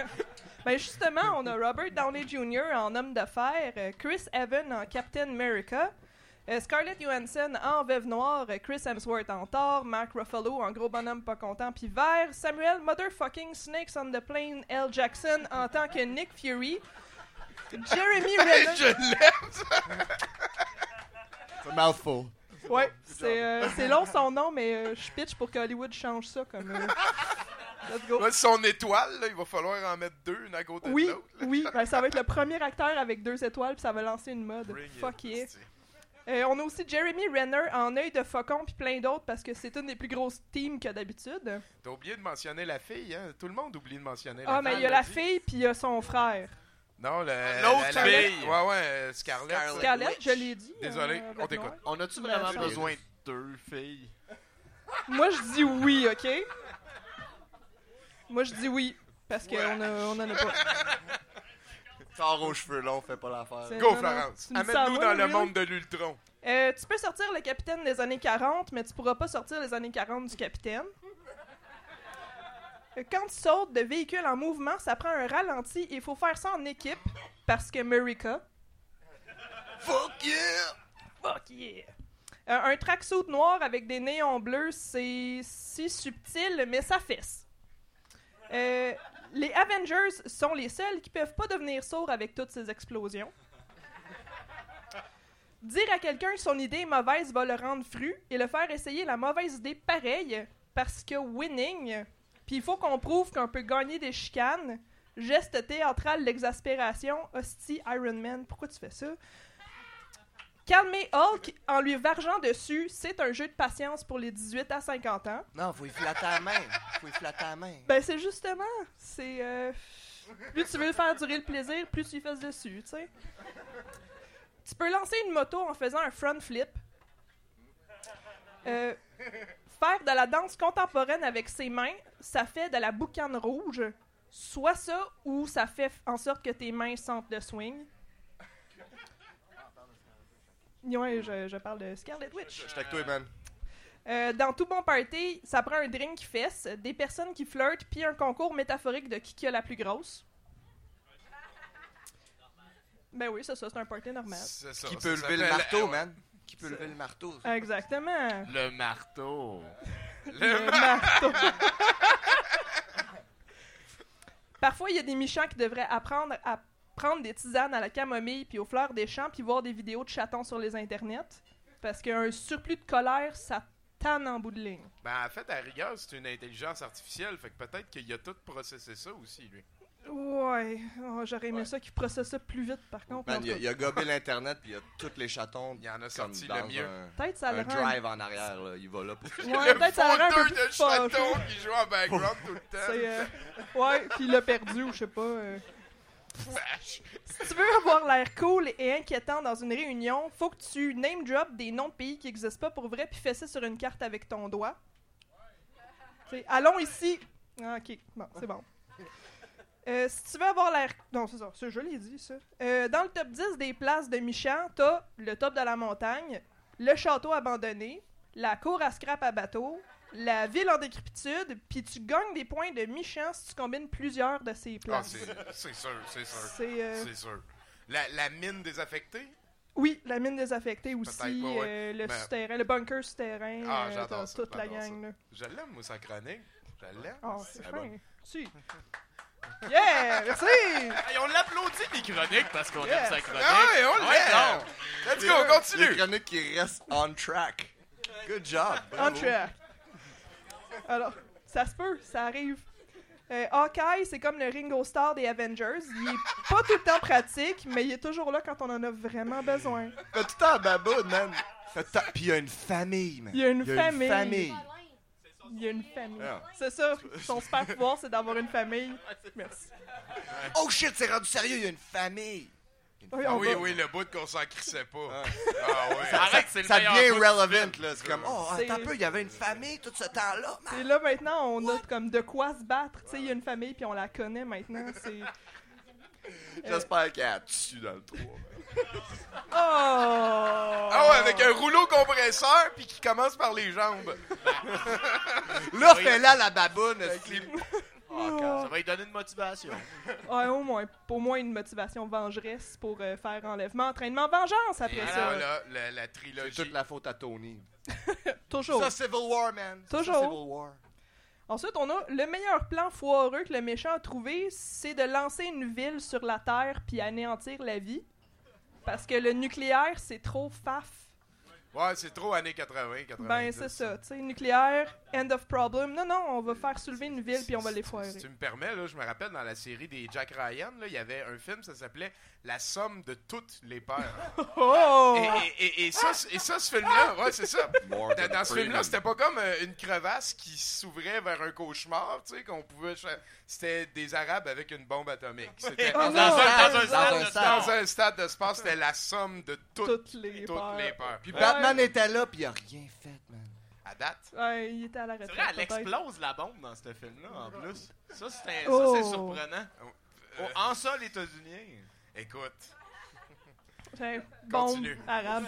Ben justement, on a Robert Downey junior en homme d'affaires, euh, Chris Evans en Captain America, euh, Scarlett Johansson en Veuve Noire, euh, Chris Hemsworth en Thor, Mark Ruffalo en gros bonhomme pas content puis vert, Samuel Motherfucking Snakes on the Plane L. Jackson en tant que Nick Fury, Jeremy Renner... Je l'aime, ça! C'est un mouthful. Ouais, c'est euh, c'est long son nom, mais euh, je pitch pour qu'Hollywood change ça comme... euh, Let's go. Ouais, son étoile, là, il va falloir en mettre deux, une à côté Oui, de l'autre. là. oui, ben, ça va être le premier acteur avec deux étoiles, puis ça va lancer une mode. Bring it, Fuck yeah. c'est- Euh, on a aussi Jeremy Renner en œil de faucon puis plein d'autres parce que c'est une des plus grosses teams que d'habitude. T'as oublié de mentionner la fille, hein? Tout le monde oublie de mentionner la Ah, fille. mais il y a la fille puis il y a son frère. Non, le- L'autre la- la- fille. Ouais, ouais, euh, Scarlett. Scarlett. Scarlett, je l'ai dit. Désolé, euh, on avec t'écoute. noir. On a-tu La vraiment fille. besoin de deux filles? Moi, je dis oui, OK? Moi, je dis oui. Parce qu'on on en a pas. Tard aux cheveux longs, fait pas l'affaire. C'est- Go, non, non. Florence. Tu me dis ça à Amène-nous moi, dans le really? monde de l'Ultron. Euh, tu peux sortir le capitaine des années quarante, mais tu pourras pas sortir les années quarante du capitaine. Euh, Quand tu sautes de véhicule en mouvement, ça prend un ralenti et il faut faire ça en équipe parce que America. Fuck yeah! Fuck yeah! Euh, un tracksuit noir avec des néons bleus, c'est si subtil, mais ça fesse. Euh, les Avengers sont les seuls qui peuvent pas devenir sourds avec toutes ces explosions. Dire à quelqu'un que son idée est mauvaise va le rendre fru et le faire essayer la mauvaise idée pareille parce que winning, puis il faut qu'on prouve qu'on peut gagner des chicanes. Geste théâtral, l'exaspération, hostie, Iron Man, pourquoi tu fais ça? Calmer Hulk en lui vargeant dessus, c'est un jeu de patience pour les dix-huit à cinquante ans. Non, faut y flatter la main. Faut y flatter la main. Ben c'est justement, c'est... Euh... Plus tu veux faire durer le plaisir, plus tu y fais dessus, tu sais. Tu peux lancer une moto en faisant un front flip. Euh, faire de la danse contemporaine avec ses mains, ça fait de la boucane rouge. Soit ça, ou ça fait en sorte que tes mains sentent le swing. Ouais, je, je parle de Scarlet Witch. Je avec toi, man. Euh, dans tout bon party, ça prend un drink fesse, des personnes qui flirtent, puis un concours métaphorique de qui qui a la plus grosse. Ben oui, c'est ça, c'est un party normal. C'est ça, qui peut lever le marteau, man? Qui peut lever le marteau? Exactement. Le marteau. Le, le marteau. Parfois, il y a des méchants qui devraient apprendre à prendre des tisanes à la camomille puis aux fleurs des champs puis voir des vidéos de chatons sur les internets. Parce qu'un surplus de colère, ça tanne en bout de ligne. Ben, en fait, à la rigueur, c'est une intelligence artificielle. Fait que peut-être qu'il a tout processé ça aussi, lui. Ouais. Oh, j'aurais aimé ouais. ça qu'il processe ça plus vite, par contre. Man, il, a, il a gobé l'Internet puis il a tous les chatons. Il en a sorti le mieux. Un, peut-être ça un drive en arrière, là. Il va là pour... Ouais, peut-être ça le rend un peu de plus chatons qui joue en background tout le temps. Euh... Ouais, puis il l'a perdu ou je sais pas. Euh... Si tu veux avoir l'air cool et inquiétant dans une réunion, faut que tu name drop des noms de pays qui n'existent pas pour vrai puis fais ça sur une carte avec ton doigt. T'sais, allons ici. Ah, ok, bon, c'est bon. Euh, si tu veux avoir l'air... Non, c'est ça, c'est, je l'ai dit, ça. Euh, dans le top dix des places de Michan, t'as le top de la montagne, le château abandonné, la cour à scrap à bateau, la ville en décrépitude, puis tu gagnes des points de Michan si tu combines plusieurs de ces places. Ah, c'est, c'est sûr, c'est sûr. C'est, euh... c'est sûr. La, la mine désaffectée? Oui, la mine désaffectée aussi, ouais, ouais. Euh, le ben... souterrain, le bunker souterrain, ah, euh, j'adore ça, toute la j'adore gang. Là. Je l'aime, moi, sa chronique. Je l'aime. Oh, c'est, c'est fin. Bon. Si. Yeah! Merci! Hey, on l'applaudit, les chroniques, parce qu'on yes. aime sa chronique. Ah ouais, on l'aime! Ouais, Let's go, on continue! Les chroniques qui restent on track. Good job! On track. Alors, ça se peut, ça arrive. Euh, Hawkeye, c'est comme le Ringo Starr des Avengers. Il est pas tout le temps pratique, mais il est toujours là quand on en a vraiment besoin. Fait tout le temps à baboune, man. Fait tout le temps... Puis il y a une famille, man. Il y a une il y a famille. Une famille. Il y a une famille. Yeah. C'est ça. Son super pouvoir, c'est d'avoir une famille. Merci. Oh shit, c'est rendu sérieux, il y a une famille. Une oui, ah oui, va... oui, le bout qu'on s'en crissait pas. Ah, ah oui. Ça, Arrête, ça, c'est le ça devient relevant, là. C'est comme, oh, c'est... attends un peu, il y avait une famille tout ce temps-là, man. Et là, maintenant, on What? a comme de quoi se battre. Tu sais, il y a une famille, puis on la connaît maintenant. C'est... J'espère euh... qu'elle a dessus dans le trois. Oh! Ah ouais, avec un rouleau compresseur puis qui commence par les jambes. Là, oui. Fais-la la baboune. Les... Oh, ça va lui donner une motivation. Ouais, au moins. Pour moi, une motivation vengeresse pour euh, faire enlèvement, entraînement, vengeance après Et ça. Voilà, la, la trilogie. C'est toute la faute à Tony. Toujours. Ça, Civil War, man. Toujours. Ça, Civil War. Ensuite, on a le meilleur plan foireux que le méchant a trouvé, c'est de lancer une ville sur la Terre puis anéantir la vie. Parce que le nucléaire, c'est trop faf. Ouais, c'est trop années quatre-vingts, quatre-vingt-dix. Ben, c'est ça. Tu sais, nucléaire, end of problem. Non, non, on va faire soulever une ville puis on va les foirer. Si tu me permets, là, je me rappelle dans la série des Jack Ryan, il y avait un film, ça s'appelait La somme de toutes les peurs. Oh! Et, et, et, et, ça, et ça, ce film-là, ouais, c'est ça. Dans, dans ce film-là, c'était pas comme euh, une crevasse qui s'ouvrait vers un cauchemar, tu sais, qu'on pouvait. C'était des Arabes avec une bombe atomique. C'était oh dans, non, un, dans, un, dans, un stade, dans un stade de sport, c'était la somme de toutes, toutes les toutes peurs. Les peurs. Puis Batman ouais. était là, puis il a rien fait, man. À date. Ouais, il était à la retraite. C'est vrai, elle peut-être. explose la bombe dans ce film-là, en plus. Ça, c'est, oh. ça, c'est surprenant. Euh, oh, en sol états-unien. Écoute. Ouais, bombe arabe.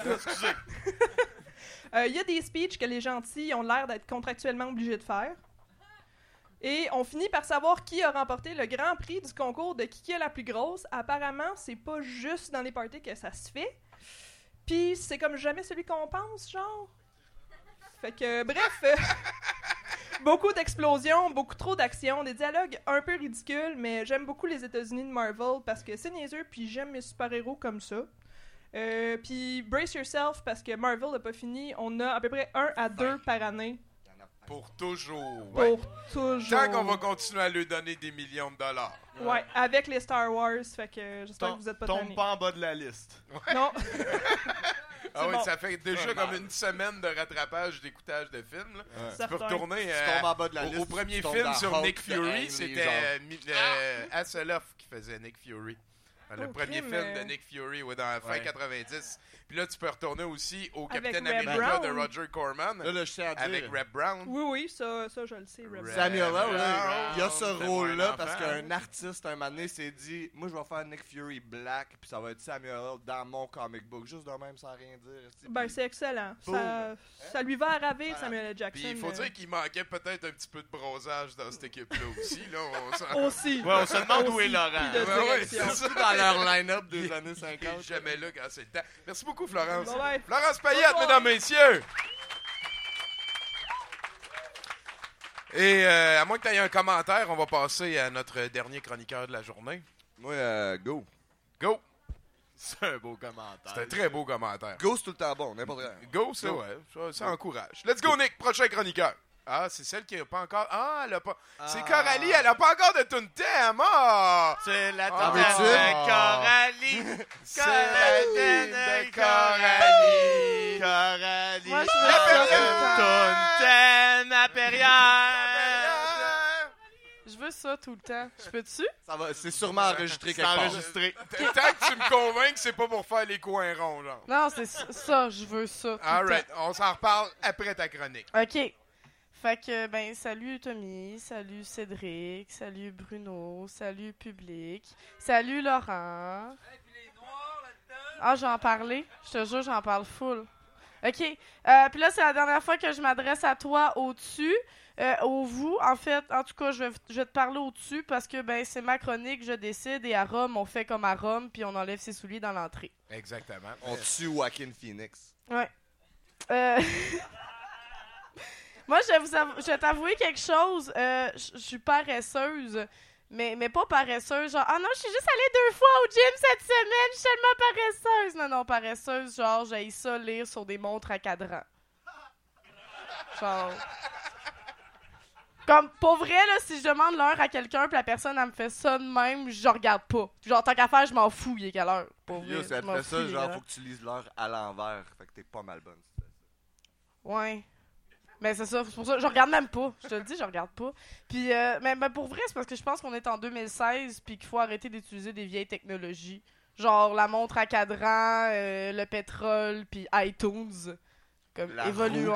Il euh, y a des speeches que les gentils ont l'air d'être contractuellement obligés de faire. Et on finit par savoir qui a remporté le grand prix du concours de qui a la plus grosse. Apparemment, c'est pas juste dans les parties que ça se fait. Puis c'est comme jamais celui qu'on pense, genre. Fait que, bref, euh, beaucoup d'explosions, beaucoup trop d'action, des dialogues un peu ridicules, mais j'aime beaucoup les États-Unis de Marvel parce que c'est niaiseux, puis j'aime mes super-héros comme ça. Euh, puis brace yourself parce que Marvel n'a pas fini. On a à peu près un à deux par année. Pour toujours. Pour ouais. toujours. Tant qu'on va continuer à lui donner des millions de dollars. Ouais, ouais avec les Star Wars. Fait que j'espère Tom, que vous êtes pas tombe tannés. pas en bas de la liste. Ouais. Non. Ah oui, bon. ça fait déjà Ouais, comme man. une semaine de rattrapage d'écoutage de films. Là. Ouais. Tu Certain. peux retourner Tu euh, tombes en bas de la au, liste, au premier tu tombes film dans sur Hulk Nick de Fury, Ang c'était Lee, genre. euh, mi- euh, Hasselhoff qui faisait Nick Fury. Le Oh, premier crime, film euh, de Nick Fury ouais, dans la fin Ouais. quatre-vingt-dix. Puis là, tu peux retourner aussi au Avec Captain Reb America Brown. de Roger Corman Là, là, je tiens à dire. avec Reb Brown. Oui, oui, ça, ça je le sais. Reb. Reb- Samuel L. Brown, là, il a ce c'est rôle-là moins parce d'enfant. qu'un artiste, un moment donné, s'est dit moi, je vais faire Nick Fury Black, puis ça va être Samuel L. dans mon comic book, juste de même, sans rien dire. tu sais, Ben, puis- c'est excellent. Boom. Ça, ça lui va à ravir, Voilà. Samuel L. Jackson. Puis il faut euh, dire qu'il manquait peut-être un petit peu de bronzage dans cette équipe-là aussi. Là, on s'en- Aussi. Ouais, on se demande où est Aussi. Laurent. Puis de Ouais, ouais, direction. c'est ça. dans leur line-up des Il- années Il est cinquante. jamais là quand c'est le temps. Merci beaucoup, Florence. Bye bye. Florence Payette, Bye bye. mesdames, messieurs. Et euh, à moins que tu aies un commentaire, on va passer à notre dernier chroniqueur de la journée. Moi, euh, go. Go. C'est un beau commentaire. C'est un très beau commentaire. Go, c'est tout le temps bon, n'importe quoi. Go, c'est Go. ouais. Ça, ça encourage. Let's go, Nick. Prochain chroniqueur. Ah, c'est celle qui n'a pas encore... Ah, elle a pas... C'est Ah. Coralie, elle a pas encore de tune thème. Ah! C'est la Ah, tête veux-tu? de Coralie. C'est la tune de Coralie. Coralie. Moi, je veux La ça période. tout le temps. Ton thème à période. Je veux ça tout le temps. Je peux-tu? Ça va, c'est sûrement enregistré C'est quelque part. enregistré. Tant que tu me convaincs que c'est pas pour faire les coins ronds, genre. Non, c'est ça, je veux ça. tout le Alright, on s'en reparle après ta chronique. temps. OK. Fait que, ben, salut Tommy, salut Cédric, salut Bruno, salut public, salut Laurent. Ah, j'en parlais? Je te jure, j'en parle full. OK. Euh, Puis là, c'est la dernière fois que je m'adresse à toi au-dessus, euh, au vous. En fait, en tout cas, je vais, je vais te parler au-dessus parce que, ben, c'est ma chronique, je décide, et à Rome, on fait comme à Rome, puis on enlève ses souliers dans l'entrée. Exactement. On tue Joaquin Phoenix. Ouais. Euh... Moi, je vais, vous avou- je vais t'avouer quelque chose. Euh, je je suis paresseuse, mais, mais pas paresseuse. Genre, ah non, je suis juste allée deux fois au gym cette semaine, je suis tellement paresseuse. Non, non, paresseuse, genre, j'ai ça lire sur des montres à cadran. Genre. Comme, pour vrai, là, si je demande l'heure à quelqu'un puis la personne, elle me fait ça de même, je regarde pas. Genre, tant qu'à faire, je m'en fous, il est quelle heure. Pour Yo, vrai, ça je te m'en fait ça, fous, il est genre, quelle faut heure. que tu lises l'heure à l'envers. Fait que t'es pas mal bonne. si tu fais ça. Ouais. Mais c'est ça, c'est pour ça, je regarde même pas. Je te le dis, je regarde pas. Puis, euh, mais, mais pour vrai, c'est parce que je pense qu'on est en deux mille seize puis qu'il faut arrêter d'utiliser des vieilles technologies. Genre la montre à cadran, euh, le pétrole, puis iTunes. Comme, La évoluons.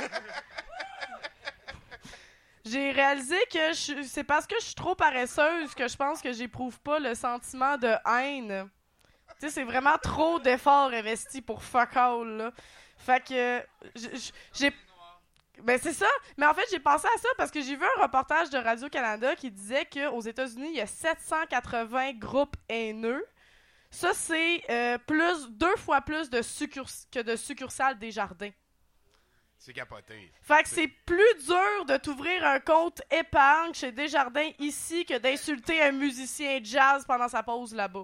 J'ai réalisé que je- c'est parce que je suis trop paresseuse que je pense que j'éprouve pas le sentiment de haine. Tu sais, c'est vraiment trop d'efforts investis pour fuck all, là. Fait que, j- j- j'ai... Ben, c'est ça. Mais en fait, j'ai pensé à ça parce que j'ai vu un reportage de Radio-Canada qui disait qu'aux États-Unis, il y a sept cent quatre-vingts groupes haineux. Ça, c'est euh, plus, deux fois plus de succurs- que de succursales Desjardins. C'est capoté. Fait que c'est plus dur de t'ouvrir un compte épargne chez Desjardins ici que d'insulter un musicien jazz pendant sa pause là-bas.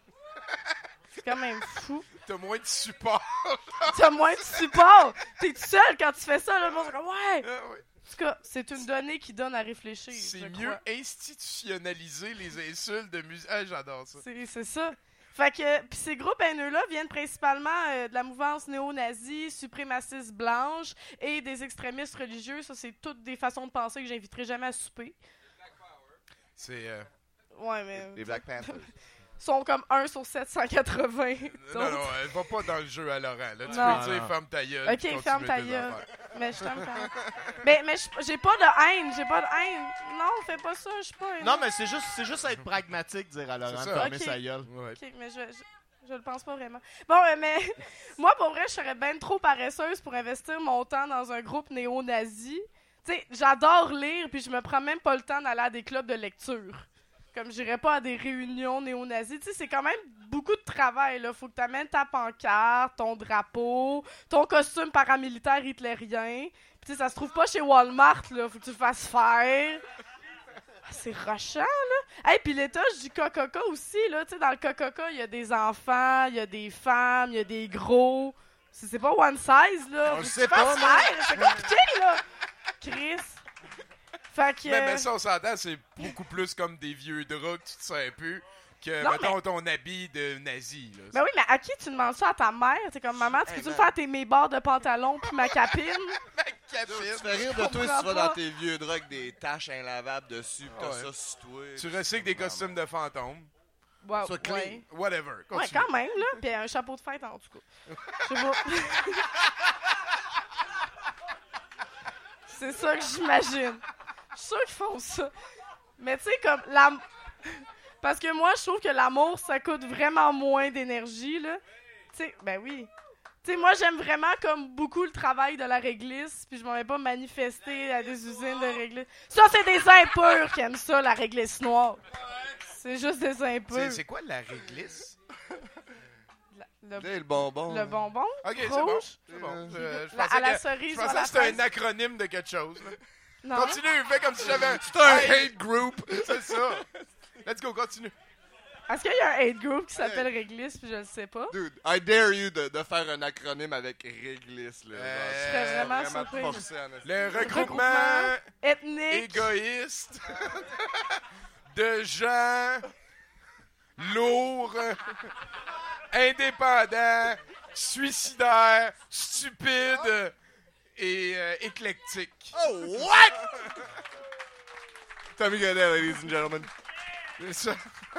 C'est quand même fou. T'as moins de support. T'as moins de support. T'es tout seul quand tu fais ça, là, le monde est comme, ouais! Ah oui. En tout cas, c'est une donnée qui donne à réfléchir. C'est je mieux crois. institutionnaliser les insultes de musique. Ah, j'adore ça. C'est, c'est ça. Fait que, pis ces groupes haineux-là viennent principalement euh, de la mouvance néo-nazie, suprémaciste blanche et des extrémistes religieux. Ça, c'est toutes des façons de penser que j'inviterai jamais à souper. C'est. euh, Ouais, mais. Les Black Panthers. Sont comme un sur sept cent quatre-vingts. Non, non, elle va pas dans le jeu à Laurent. Là. Tu Non. peux dire ferme ta gueule. Ok, puis continue ferme ta tes gueule. affaires. Mais je t'aime quand même. Mais, mais je- j'ai pas de haine, j'ai pas de haine. Non, fais pas ça, je suis pas haine. Non, mais c'est juste, c'est juste être pragmatique, dire à Laurent C'est de ça. fermer Ok. sa gueule. Ouais. Ok, mais je, je, je le pense pas vraiment. Bon, euh, mais moi, pour vrai, je serais bien trop paresseuse pour investir mon temps dans un groupe néo-nazi. Tu sais, j'adore lire, puis je me prends même pas le temps d'aller à des clubs de lecture. Comme j'irais pas à des réunions néo-nazis. Tu sais, c'est quand même beaucoup de travail, là. Faut que t'amènes ta pancarte, ton drapeau, ton costume paramilitaire hitlérien. Puis tu sais, ça se trouve pas chez Walmart, là. Faut que tu le fasses faire. Ah, c'est rushant, là. Hey, puis l'étage du Coca-Cola aussi, là. Tu sais, dans le Coca-Cola, il y a des enfants, il y a des femmes, il y a des gros. C'est, c'est pas one size, là. On Faut le que sait tu fasses pas, moi. faire. C'est compliqué, là. Chris. Fait que... Mais, mais ça, on s'entend, c'est beaucoup plus comme des vieux draps que tu te sers plus. que, Non, mettons, mais- ton habit de nazi. Là. Ben oui, mais à qui tu demandes ça? À ta mère? T'es comme, maman, tu Hey, peux-tu me man. faire tes mes barres de pantalon puis ma capine? Tu fais rire de toi si comprends tu vas pas. dans tes vieux draps avec des taches inlavables dessus, pis t'as Ouais. ça sur toi. Tu recycles des costumes de fantômes. Ouais, Sois clean. ouais. Whatever. Ouais, Continue. quand même, là. Puis un chapeau de fête, en tout cas. Je sais pas. C'est ça que j'imagine. Je suis sûre qu'ils font ça. Mais tu sais, comme, la... Parce que moi, je trouve que l'amour, ça coûte vraiment moins d'énergie, là. Tu sais, ben oui. Tu sais, moi, j'aime vraiment comme beaucoup le travail de la réglisse, puis je m'en vais pas manifester à des usines de réglisse. Ça, c'est des impurs qui aiment ça, la réglisse noire. C'est juste des impurs. C'est, c'est quoi la réglisse? Le, Là, le bonbon. le bonbon Ok, c'est rouge. bon. C'est bon. Je, je La- pensais à la que, cerise je ou à pensais la que c'était fraise. un acronyme de quelque chose. là. Non. Continue, fais comme si j'avais. C'est un hate group. C'est ça. Let's go, continue. Est-ce qu'il y a un hate group qui s'appelle Réglisse, puis je le sais pas? Dude, I dare you de, de faire un acronyme avec réglisse, là. Euh, Je serais vraiment vraiment surprise. forcé en esti. Le regroupement Regroupement ethnique. égoïste de gens lourds, indépendants, suicidaires, stupides et euh, éclectiques. Oh, what? Tommy Godet, ladies and gentlemen. C'est ça.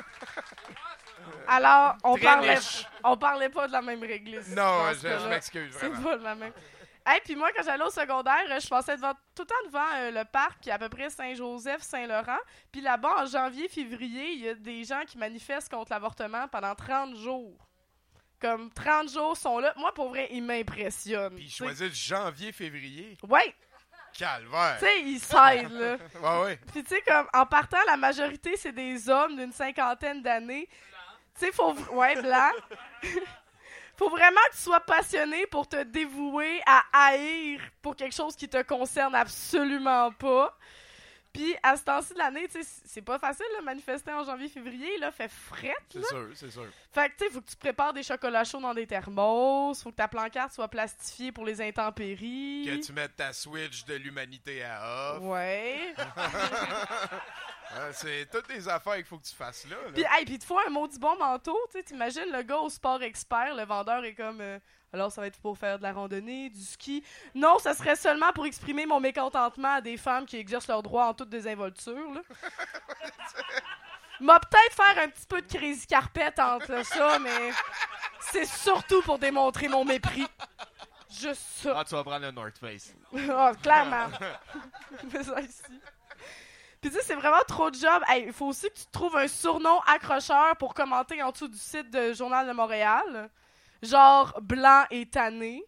Alors, on Très parlait, niche. on parlait pas de la même réglisse. Non, dans je, ce je cas-là. m'excuse C'est vraiment. pas de la même. Hey, puis moi, quand j'allais au secondaire, euh, je passais devant, tout le temps devant euh, le parc, qui est à peu près Saint-Joseph, Saint-Laurent. Puis là-bas, en janvier, février, il y a des gens qui manifestent contre l'avortement pendant trente jours. Comme trente jours sont là. Moi, pour vrai, ils m'impressionnent. Puis ils tu sais. choisissent janvier, février. Ouais, Calvaire. tu sais, ils s'aident, là. Ouais, ouais. Puis tu sais, comme, en partant, la majorité, c'est des hommes d'une cinquantaine d'années. Tu sais, faut... Ouais, blanc. Faut vraiment que tu sois passionné pour te dévouer à haïr pour quelque chose qui te concerne absolument pas. Puis, à ce temps-ci de l'année, tu sais, c'est pas facile, de manifester en janvier-février, là, fait frette, C'est là. sûr, c'est sûr. Fait que, tu sais, faut que tu prépares des chocolats chauds dans des thermos, faut que ta pancarte soit plastifiée pour les intempéries. Que tu mettes ta switch de l'humanité à off. Ouais. Ah, c'est toutes les affaires qu'il faut que tu fasses là. là. Puis, hey, puis, tu fais un maudit bon manteau, tu sais, t'imagines le gars au sport expert, le vendeur est comme, euh, alors ça va être pour faire de la randonnée, du ski. Non, ça serait seulement pour exprimer mon mécontentement à des femmes qui exercent leurs droits en toute désinvolture, là. M'a peut-être faire un petit peu de crazy carpet entre ça, mais c'est surtout pour démontrer mon mépris. Juste ça. Ah, tu vas prendre le North Face. Ah, clairement. Fais ça ici. Puis tu sais, c'est vraiment trop de job. Hey, il faut aussi que tu te trouves un surnom accrocheur pour commenter en dessous du site de Journal de Montréal. Genre blanc et tanné.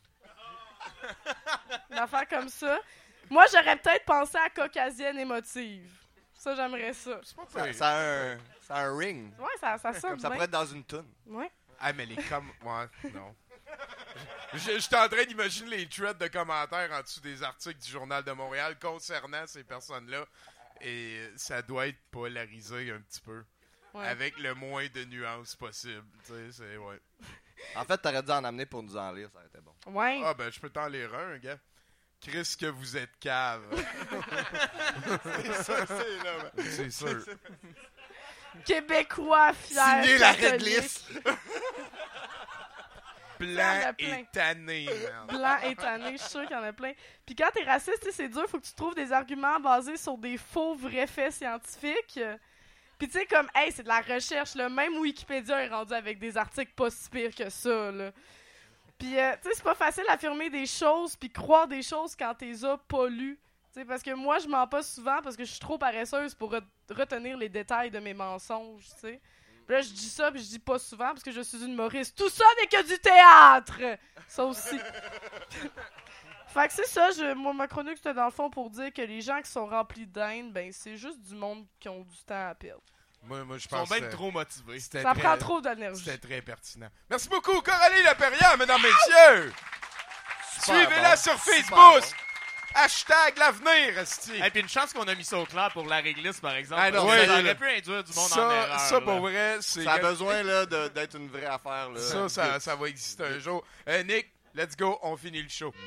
Une affaire comme ça. Moi, j'aurais peut-être pensé à caucasienne émotive. Ça, j'aimerais ça. Ça, ça a un, ça a un ring. Ouais, ça, ça sonne Comme ça bien. pourrait être dans une toune. Ouais. Ah, mais les com... Ouais, non. Je, je suis en train d'imaginer les threads de commentaires en dessous des articles du Journal de Montréal concernant ces personnes-là. Et ça doit être polarisé un petit peu. Ouais. Avec le moins de nuances possible. Tu sais, c'est... Ouais. En fait, t'aurais dû en amener pour nous en lire, ça aurait été bon. Ouais. Ah, ben, je peux t'en lire un, gars. Chris, que vous êtes cave. C'est ça, c'est là. ben. C'est sûr. Québécois fier. Signé la catholique. réglisse. Il y en Blanc a plein. et tanné, man. Blanc et tanné, je suis sûre qu'il y en a plein. Puis quand t'es raciste, tu sais, c'est dur, faut que tu trouves des arguments basés sur des faux vrais faits scientifiques. Puis tu sais, comme, hey, c'est de la recherche, là. Même Wikipédia est rendu avec des articles pas si pires que ça, là. Puis, euh, tu sais, c'est pas facile d'affirmer des choses puis croire des choses quand t'es as pas lues. Tu sais, parce que moi, je mens pas souvent parce que je suis trop paresseuse pour re- retenir les détails de mes mensonges, tu sais. Puis là, je dis ça, puis je dis pas souvent parce que je suis une humoriste. Tout ça n'est que du théâtre! Ça aussi. Fait que c'est ça, je, moi, ma chronique, c'était dans le fond pour dire que les gens qui sont remplis de haine, ben, c'est juste du monde qui ont du temps à perdre. Moi, moi je Ils sont pense bien que trop motivés. c'était Ça très- prend trop d'énergie. C'était très pertinent. Merci beaucoup, Coralie Laperrière, mesdames, messieurs. Super Suivez-la bon. sur Super Facebook. bon. Hashtag l'avenir, esti. Et puis une chance qu'on a mis ça au clair pour la réglisse, par exemple. Ah, non, parce que oui, ça là. aurait pu induire du monde en Ça, erreur. ça là. pour vrai, c'est... Ça a besoin là, de- d'être une vraie affaire. Là. Ça, ça, ça va exister un jour. Euh, Nick, let's go, on finit le show.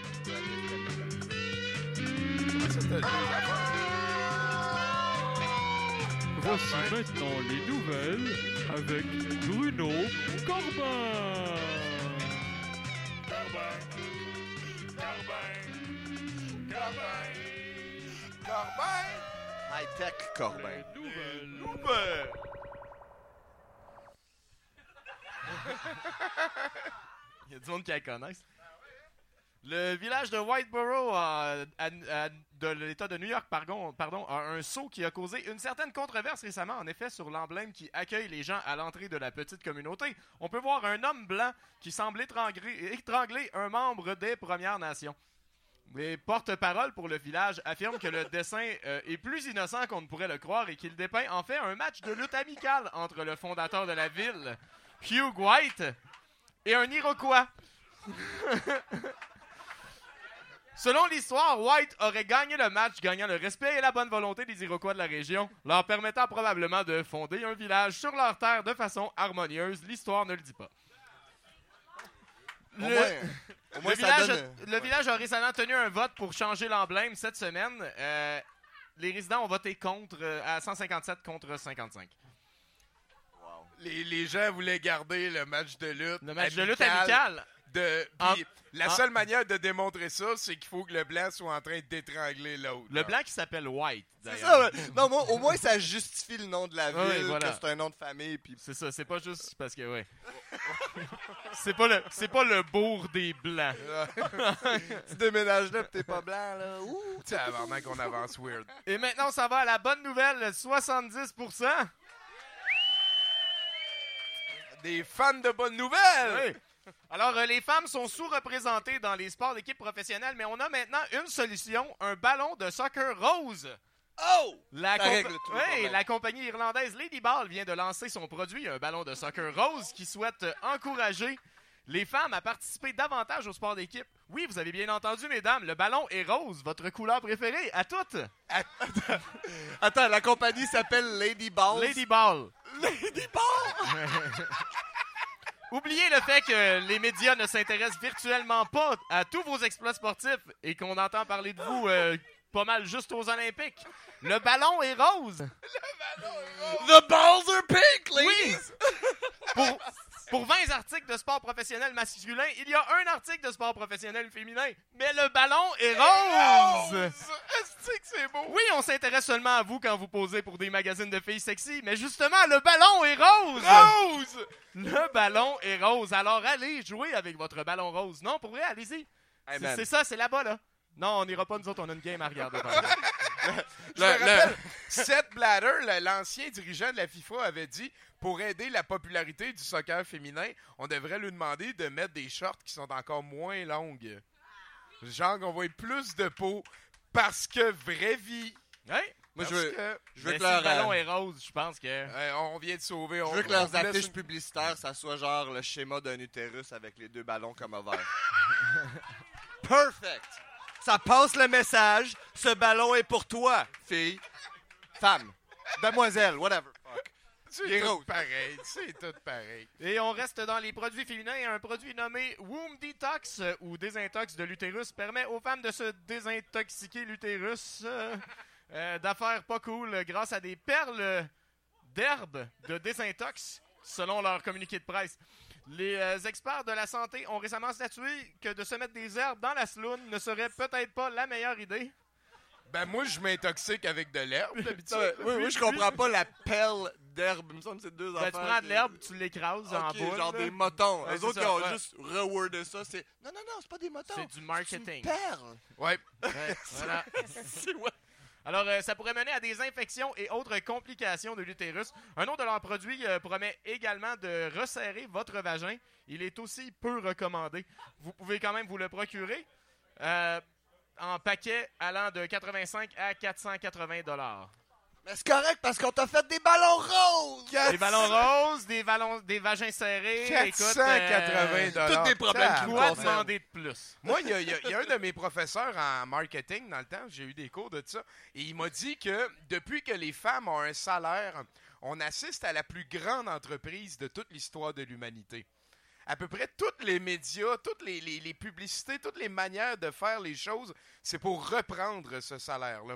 Comment ça, t'as deux affaires? Voici maintenant les nouvelles avec Bruno Corbin. Corbin. Corbin. Corbin. High-tech Corbin. Nouvelles. Nouvelles. Il y a du monde qui la connaissent. Le village de Whiteboro euh, à- à- de l'État de New York pardon, pardon, a un saut qui a causé une certaine controverse récemment, en effet, sur l'emblème qui accueille les gens à l'entrée de la petite communauté. On peut voir un homme blanc qui semble étrangler, étrangler un membre des Premières Nations. Les porte-parole pour le village affirment que le dessin euh, est plus innocent qu'on ne pourrait le croire et qu'il dépeint en fait un match de lutte amicale entre le fondateur de la ville, Hugh White, et un Iroquois. Selon l'histoire, White aurait gagné le match, gagnant le respect et la bonne volonté des Iroquois de la région, leur permettant probablement de fonder un village sur leur terre de façon harmonieuse. L'histoire ne le dit pas. Au Le, moins, au moins le ça village, donne- a, le village a récemment tenu un vote pour changer l'emblème cette semaine. Euh, les résidents ont voté contre euh, à cent cinquante-sept contre cinquante-cinq. Les, les gens voulaient garder le match de lutte. Le match de lutte amical. De, En- puis la en- seule manière de démontrer ça, c'est qu'il faut que le blanc soit en train d'étrangler l'autre. Le blanc qui s'appelle White, C'est d'ailleurs. ça, ouais. Non, moi, au moins, ça justifie le nom de la ville, Oui, voilà. que c'est un nom de famille. Puis... C'est ça, c'est pas juste parce que, ouais. c'est pas le c'est pas le bourg des Blancs. Tu déménages là pis t'es pas blanc, là. Ouh! Tu sais, avant qu'on avance weird. Et maintenant, ça va à la bonne nouvelle, soixante-dix pour cent. Des fans de bonnes nouvelles! Oui. Alors, euh, les femmes sont sous-représentées dans les sports d'équipe professionnelle, mais on a maintenant une solution, un ballon de soccer rose. Oh! La, Ça compa- règle tous les Oui, problèmes. la compagnie irlandaise Lady Ball vient de lancer son produit, un ballon de soccer rose, qui souhaite euh, encourager les femmes à participer davantage au sport d'équipe. Oui, vous avez bien entendu, mesdames, le ballon est rose, votre couleur préférée, à toutes. Attends, la compagnie s'appelle Lady Balls. Lady Ball. Lady Ball! Oubliez le fait que les médias ne s'intéressent virtuellement pas à tous vos exploits sportifs et qu'on entend parler de vous euh, pas mal juste aux Olympiques. Le ballon est rose. The balls are pink, ladies! Pour, pour vingt articles de sport professionnel masculin, il y a un article de sport professionnel féminin. Mais le ballon est rose! Est-ce que c'est beau? Oui, on s'intéresse seulement à vous quand vous posez pour des magazines de filles sexy, mais justement, le ballon est rose! Rose! Le ballon est rose. Alors allez jouer avec votre ballon rose. Non, pour vrai, allez-y. Hey, C'est- man. c'est ça, c'est là-bas, là. Non, on n'ira pas, nous autres, on a une game à regarder. par exemple. Je me rappelle, Seth Blatter, le- l'ancien dirigeant de la FIFA, avait dit pour aider la popularité du soccer féminin, on devrait lui demander de mettre des shorts qui sont encore moins longues. Genre qu'on voit plus de peau parce que vraie vie. Hein? Moi, je Parce veux, que, je veux Mais que si leur, le ballon euh, est rose, je pense que... euh, on vient de sauver. je On, veux que on leurs vous laisse affiches une- publicitaires, ça soit genre le schéma d'un utérus avec les deux ballons comme ovaire. Perfect! Ça passe le message. Ce ballon est pour toi, fille, femme, demoiselle, whatever. Fuck. C'est Il est tout rose. pareil. C'est tout pareil. Et on reste dans les produits féminins. Un produit nommé Womb Detox euh, ou Désintox de l'utérus permet aux femmes de se désintoxiquer l'utérus euh, euh, d'affaires pas cool euh, grâce à des perles d'herbe de désintox, selon leur communiqué de presse. Les euh, experts de la santé ont récemment statué que de se mettre des herbes dans la sloune ne serait peut-être pas la meilleure idée. Ben moi, je m'intoxique avec de l'herbe, d'habitude. Ouais, oui, oui, je comprends pas la pelle d'herbe. Il me semble que c'est deux Ben, affaires. tu prends de qui- l'herbe, tu l'écrases en Ok, boule. genre là. des motons. Ouais, Eux c'est autres, ça, ils ont ouais. juste rewordé ça. C'est non, non, non, c'est pas des motons. C'est du marketing. C'est une perle. Ouais. Ouais, voilà. C'est ouais. Alors, euh, ça pourrait mener à des infections et autres complications de l'utérus. Un autre de leurs produits euh, promet également de resserrer votre vagin. Il est aussi peu recommandé. Vous pouvez quand même vous le procurer euh, en paquet allant de quatre-vingt-cinq à quatre cent quatre-vingts dollars. Mais c'est correct parce qu'on t'a fait des ballons roses. Des ballons roses, des, ballons, des vagins serrés. quatre cent quatre-vingts dollars. Tous des problèmes qui Quoi nous concernent. demander de plus? Moi, il y, a- il y a- il y a un de mes professeurs en marketing dans le temps, j'ai eu des cours de ça, et il m'a dit que depuis que les femmes ont un salaire, on assiste à la plus grande entreprise de toute l'histoire de l'humanité. À peu près tous les médias, toutes les, les- les publicités, toutes les manières de faire les choses, c'est pour reprendre ce salaire-là.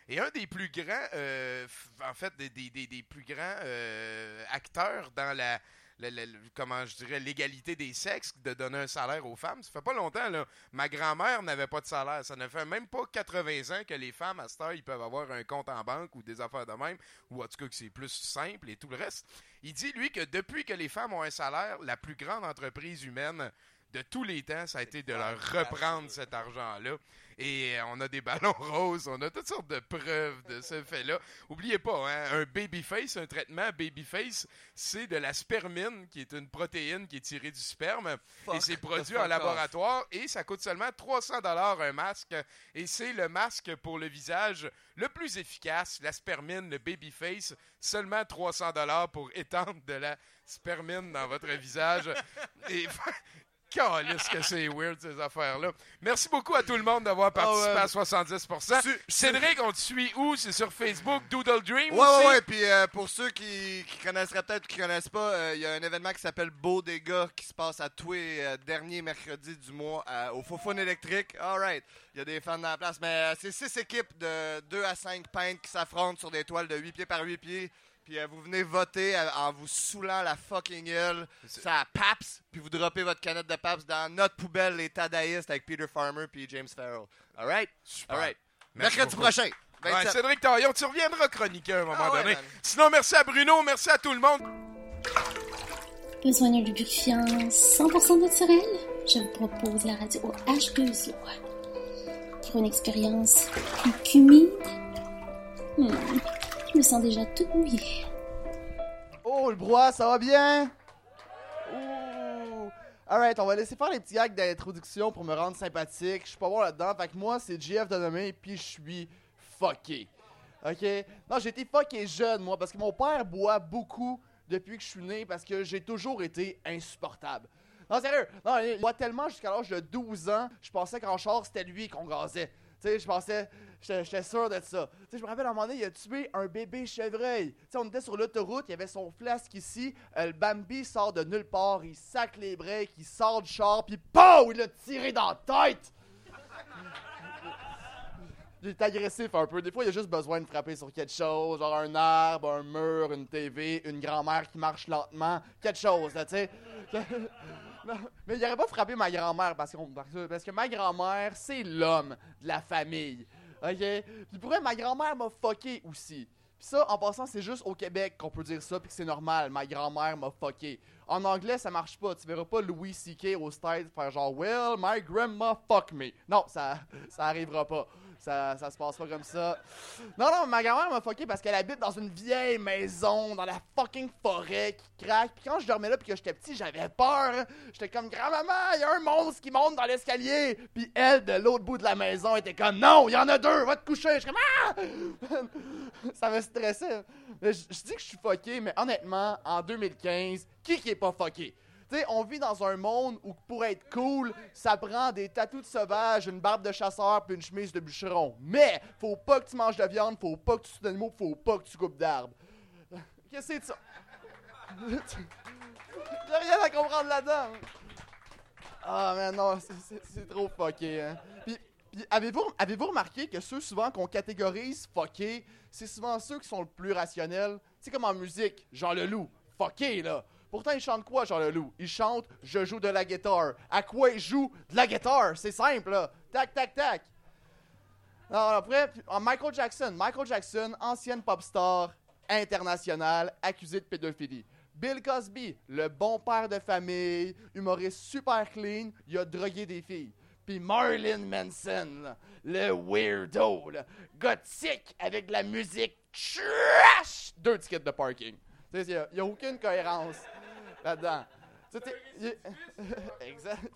Et un des plus grands, euh, f- en fait, des, des, des, des plus grands euh, acteurs dans la, la, la- la- comment je dirais, l'égalité des sexes, de donner un salaire aux femmes. Ça fait pas longtemps, là. Ma grand-mère n'avait pas de salaire. Ça ne fait même pas quatre-vingts ans que les femmes, à cette heure, ils peuvent avoir un compte en banque ou des affaires de même, ou en tout cas que c'est plus simple et tout le reste. Il dit, lui, que depuis que les femmes ont un salaire, la plus grande entreprise humaine de tous les temps, ça a été de leur reprendre cet argent-là. Et euh, on a des ballons roses, on a toutes sortes de preuves de ce fait-là. Oubliez pas, hein, un babyface, un traitement babyface, c'est de la spermine, qui est une protéine qui est tirée du sperme. Fuck et c'est the produit fuck en laboratoire. Et ça coûte seulement trois cents dollars un masque. Et c'est le masque pour le visage le plus efficace, la spermine, le babyface. Seulement trois cents dollars pour étendre de la spermine dans votre visage. Et... Calisse que c'est weird, ces affaires-là. Merci beaucoup à tout le monde d'avoir participé oh, ouais. à soixante-dix pour cent. Su- Cédric, on te suit où? C'est sur Facebook, Doodle Dream Ouais, aussi? ouais, ouais. Puis euh, pour ceux qui, qui connaisseraient peut-être ou qui connaissent pas, il euh, y a un événement qui s'appelle Beau Dégâts qui se passe à tous les euh, derniers mercredis du mois euh, au Fofone électrique. All right. Il y a des fans dans la place. Mais euh, c'est six équipes de deux à cinq peintres qui s'affrontent sur des toiles de huit pieds par huit pieds. Puis euh, vous venez voter euh, en vous saoulant la fucking gueule. C'est à Paps. Puis vous droppez votre canette de Paps dans notre poubelle, les Tadaïstes, avec Peter Farmer puis James Farrell. All right? Super. All right. Merci Mercredi beaucoup. prochain. Ouais, Cédric Taillon, tu reviendras chroniqueur à un moment Ah ouais, donné. man. Sinon, merci à Bruno, merci à tout le monde. Besoin d'un lubrifiant cent pour cent naturel? Je vous propose la radio H deux O. Pour une expérience plus qu'humide, hmm, je me sens déjà toute mouillée. Oh, le brouhaha, ça va bien? Ouh! Alright, on va laisser faire les petits gags d'introduction pour me rendre sympathique. Je suis pas bon là-dedans. Fait que moi, c'est J F de nommé, puis je suis fucké. OK? Non, j'ai été fucké jeune, moi, parce que mon père boit beaucoup depuis que je suis né, parce que j'ai toujours été insupportable. Non, sérieux! Non, il boit tellement jusqu'à l'âge de douze ans, je pensais qu'en char, c'était lui qu'on gazait. Tu sais, je pensais, j'étais j'étais sûr de ça. Tu sais, je me rappelle à un moment donné, il a tué un bébé chevreuil. Tu sais, on était sur l'autoroute, il y avait son flasque ici, euh, le Bambi sort de nulle part, il sac les breaks, il sort du char, puis POW! Il l'a tiré dans la tête! Il est agressif un peu. Des fois, il a juste besoin de frapper sur quelque chose, genre un arbre, un mur, une T V, une grand-mère qui marche lentement, quelque chose, là, tu sais. Non, mais il n'aurait pas frappé ma grand-mère parce, qu'on, parce que, parce que ma grand-mère, c'est l'homme de la famille. OK? Puis pour vrai, ma grand-mère m'a fucké aussi. Puis ça, en passant, c'est juste au Québec qu'on peut dire ça puis que c'est normal. Ma grand-mère m'a fucké. En anglais, ça marche pas. Tu verras pas Louis C K au States faire genre « Well, my grandma fuck me ». Non, ça, ça arrivera pas. Ça, ça se passe pas comme ça. Non, non, ma grand-mère m'a fucké parce qu'elle habite dans une vieille maison, dans la fucking forêt qui craque. Puis quand je dormais là puis que j'étais petit, j'avais peur. Hein. J'étais comme « Grand-maman, il y a un monstre qui monte dans l'escalier! » Puis elle, de l'autre bout de la maison, était comme « Non, il y en a deux, va te coucher! » Je suis comme « Ah! » Ça me stressait. Je, je dis que je suis fucké, mais honnêtement, en deux mille quinze, qui qui est pas fucké? Tu sais, on vit dans un monde où pour être cool, ça prend des tatous de sauvage, une barbe de chasseur puis une chemise de bûcheron. Mais faut pas que tu manges de viande, faut pas que tu tues d'animaux, faut pas que tu coupes d'arbres. Qu'est-ce que c'est de ça? Y'a rien à comprendre là-dedans. Ah, mais non, c'est, c'est, c'est trop fucké, hein. Puis, puis avez-vous, avez-vous remarqué que ceux souvent qu'on catégorise fucké, c'est souvent ceux qui sont le plus rationnels? Tu sais, comme en musique, Jean Leloup, fucké, là. Pourtant, il chante quoi, Jean Leloup? Il chante « Je joue de la guitare ». À quoi il joue? De la guitare. C'est simple, là. Tac, tac, tac. Alors, après, Michael Jackson. Michael Jackson, ancienne pop star internationale, accusé de pédophilie. Bill Cosby, le bon père de famille, humoriste super clean, il a drogué des filles. Puis Marilyn Manson, là, le weirdo, là, gothique avec de la musique trash. Deux tickets de parking. Il n'y a, a aucune cohérence là-dedans. Tu sais, y... exact.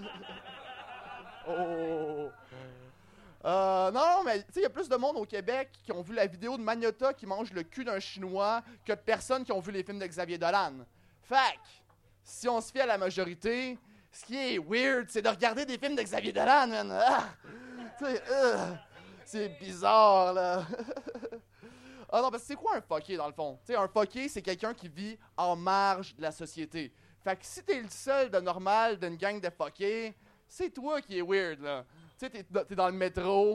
Oh. Euh, non, non, mais tu sais, il y a plus de monde au Québec qui ont vu la vidéo de Magnota qui mange le cul d'un Chinois que de personnes qui ont vu les films de Xavier Dolan. Fait que, si on se fie à la majorité, ce qui est weird, c'est de regarder des films de Xavier Dolan, man. Ah! Tu sais, uh, c'est bizarre, là. Ah non, parce que c'est quoi un fucké, dans le fond? Tu sais, un fucké, c'est quelqu'un qui vit en marge de la société. Fait que si t'es le seul de normal d'une gang de fuckés, c'est toi qui est weird, là. Tu sais, t'es, t'es dans le métro,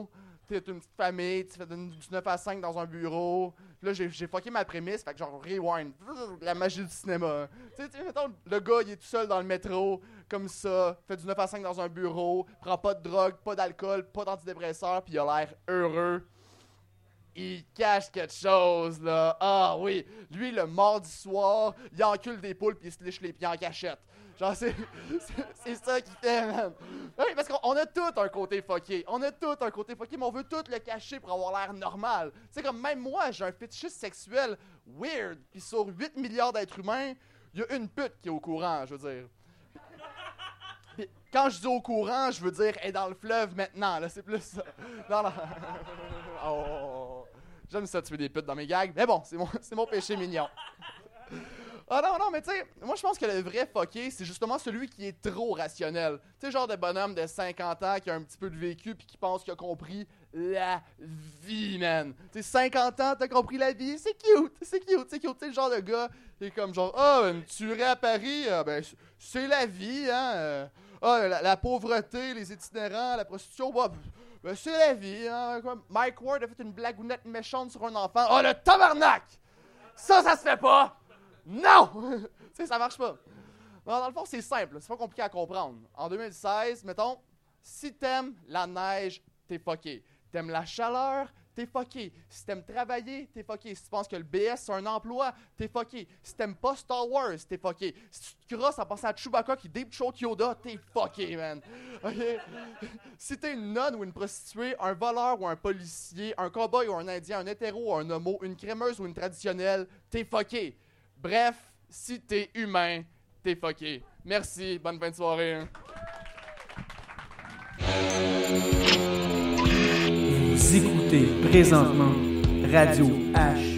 t'es une petite famille, tu fais du neuf à cinq dans un bureau. Là, j'ai, j'ai fucké ma prémisse, fait que genre, rewind. La magie du cinéma. Tu sais, mettons, le gars, il est tout seul dans le métro, comme ça, fait du neuf à cinq dans un bureau, prend pas de drogue, pas d'alcool, pas d'antidépresseur, puis il a l'air heureux. Il cache quelque chose, là. Ah oui, lui, le mardi soir, il encule des poules puis il se liche les pieds en cachette. Genre, c'est, c'est, c'est ça qu'il fait, man. Oui, parce qu'on on a tout un côté fucké. On a tout un côté fucké, mais on veut tout le cacher pour avoir l'air normal. Tu sais, comme même moi, j'ai un fétichisme sexuel weird. Puis sur huit milliards d'êtres humains, il y a une pute qui est au courant, je veux dire. Puis quand je dis au courant, je veux dire, elle est dans le fleuve maintenant, là, c'est plus ça. Non, non. Oh, j'aime ça tuer des putes dans mes gags, mais bon, c'est mon, c'est mon péché mignon. Ah non, non, mais tu sais, moi je pense que le vrai fucké, c'est justement celui qui est trop rationnel. Tu sais, genre de bonhomme de cinquante ans qui a un petit peu de vécu puis qui pense qu'il a compris la vie, man. Tu sais, cinquante ans, t'as compris la vie, c'est cute, c'est cute, c'est cute. Tu sais, le genre de gars qui est comme genre, ah, oh, une tuerie à Paris, ah, ben, c'est la vie, hein. Ah, oh, la, la pauvreté, les itinérants, la prostitution, bah, ben, c'est la vie, hein. Mike Ward a fait une blagounette méchante sur un enfant. Oh, le tabarnak! Ça, ça se fait pas! Non! Tu sais, ça marche pas. Non, dans le fond, c'est simple. C'est pas compliqué à comprendre. En deux mille seize, mettons, si t'aimes la neige, t'es fucké. T'aimes la chaleur, t'es fucké. Si t'aimes travailler, t'es fucké. Si tu penses que le B S, c'est un emploi, t'es fucké. Si t'aimes pas Star Wars, t'es fucké. Si tu te crosses à penser à Chewbacca qui deep choke Yoda, t'es fucké, man. OK? Si t'es une nonne ou une prostituée, un voleur ou un policier, un cowboy ou un indien, un hétéro ou un homo, une crémeuse ou une traditionnelle, t'es fucké. Bref, si t'es humain, t'es fucké. Merci, bonne fin de soirée. Hein. Vous écoutez présentement Radio H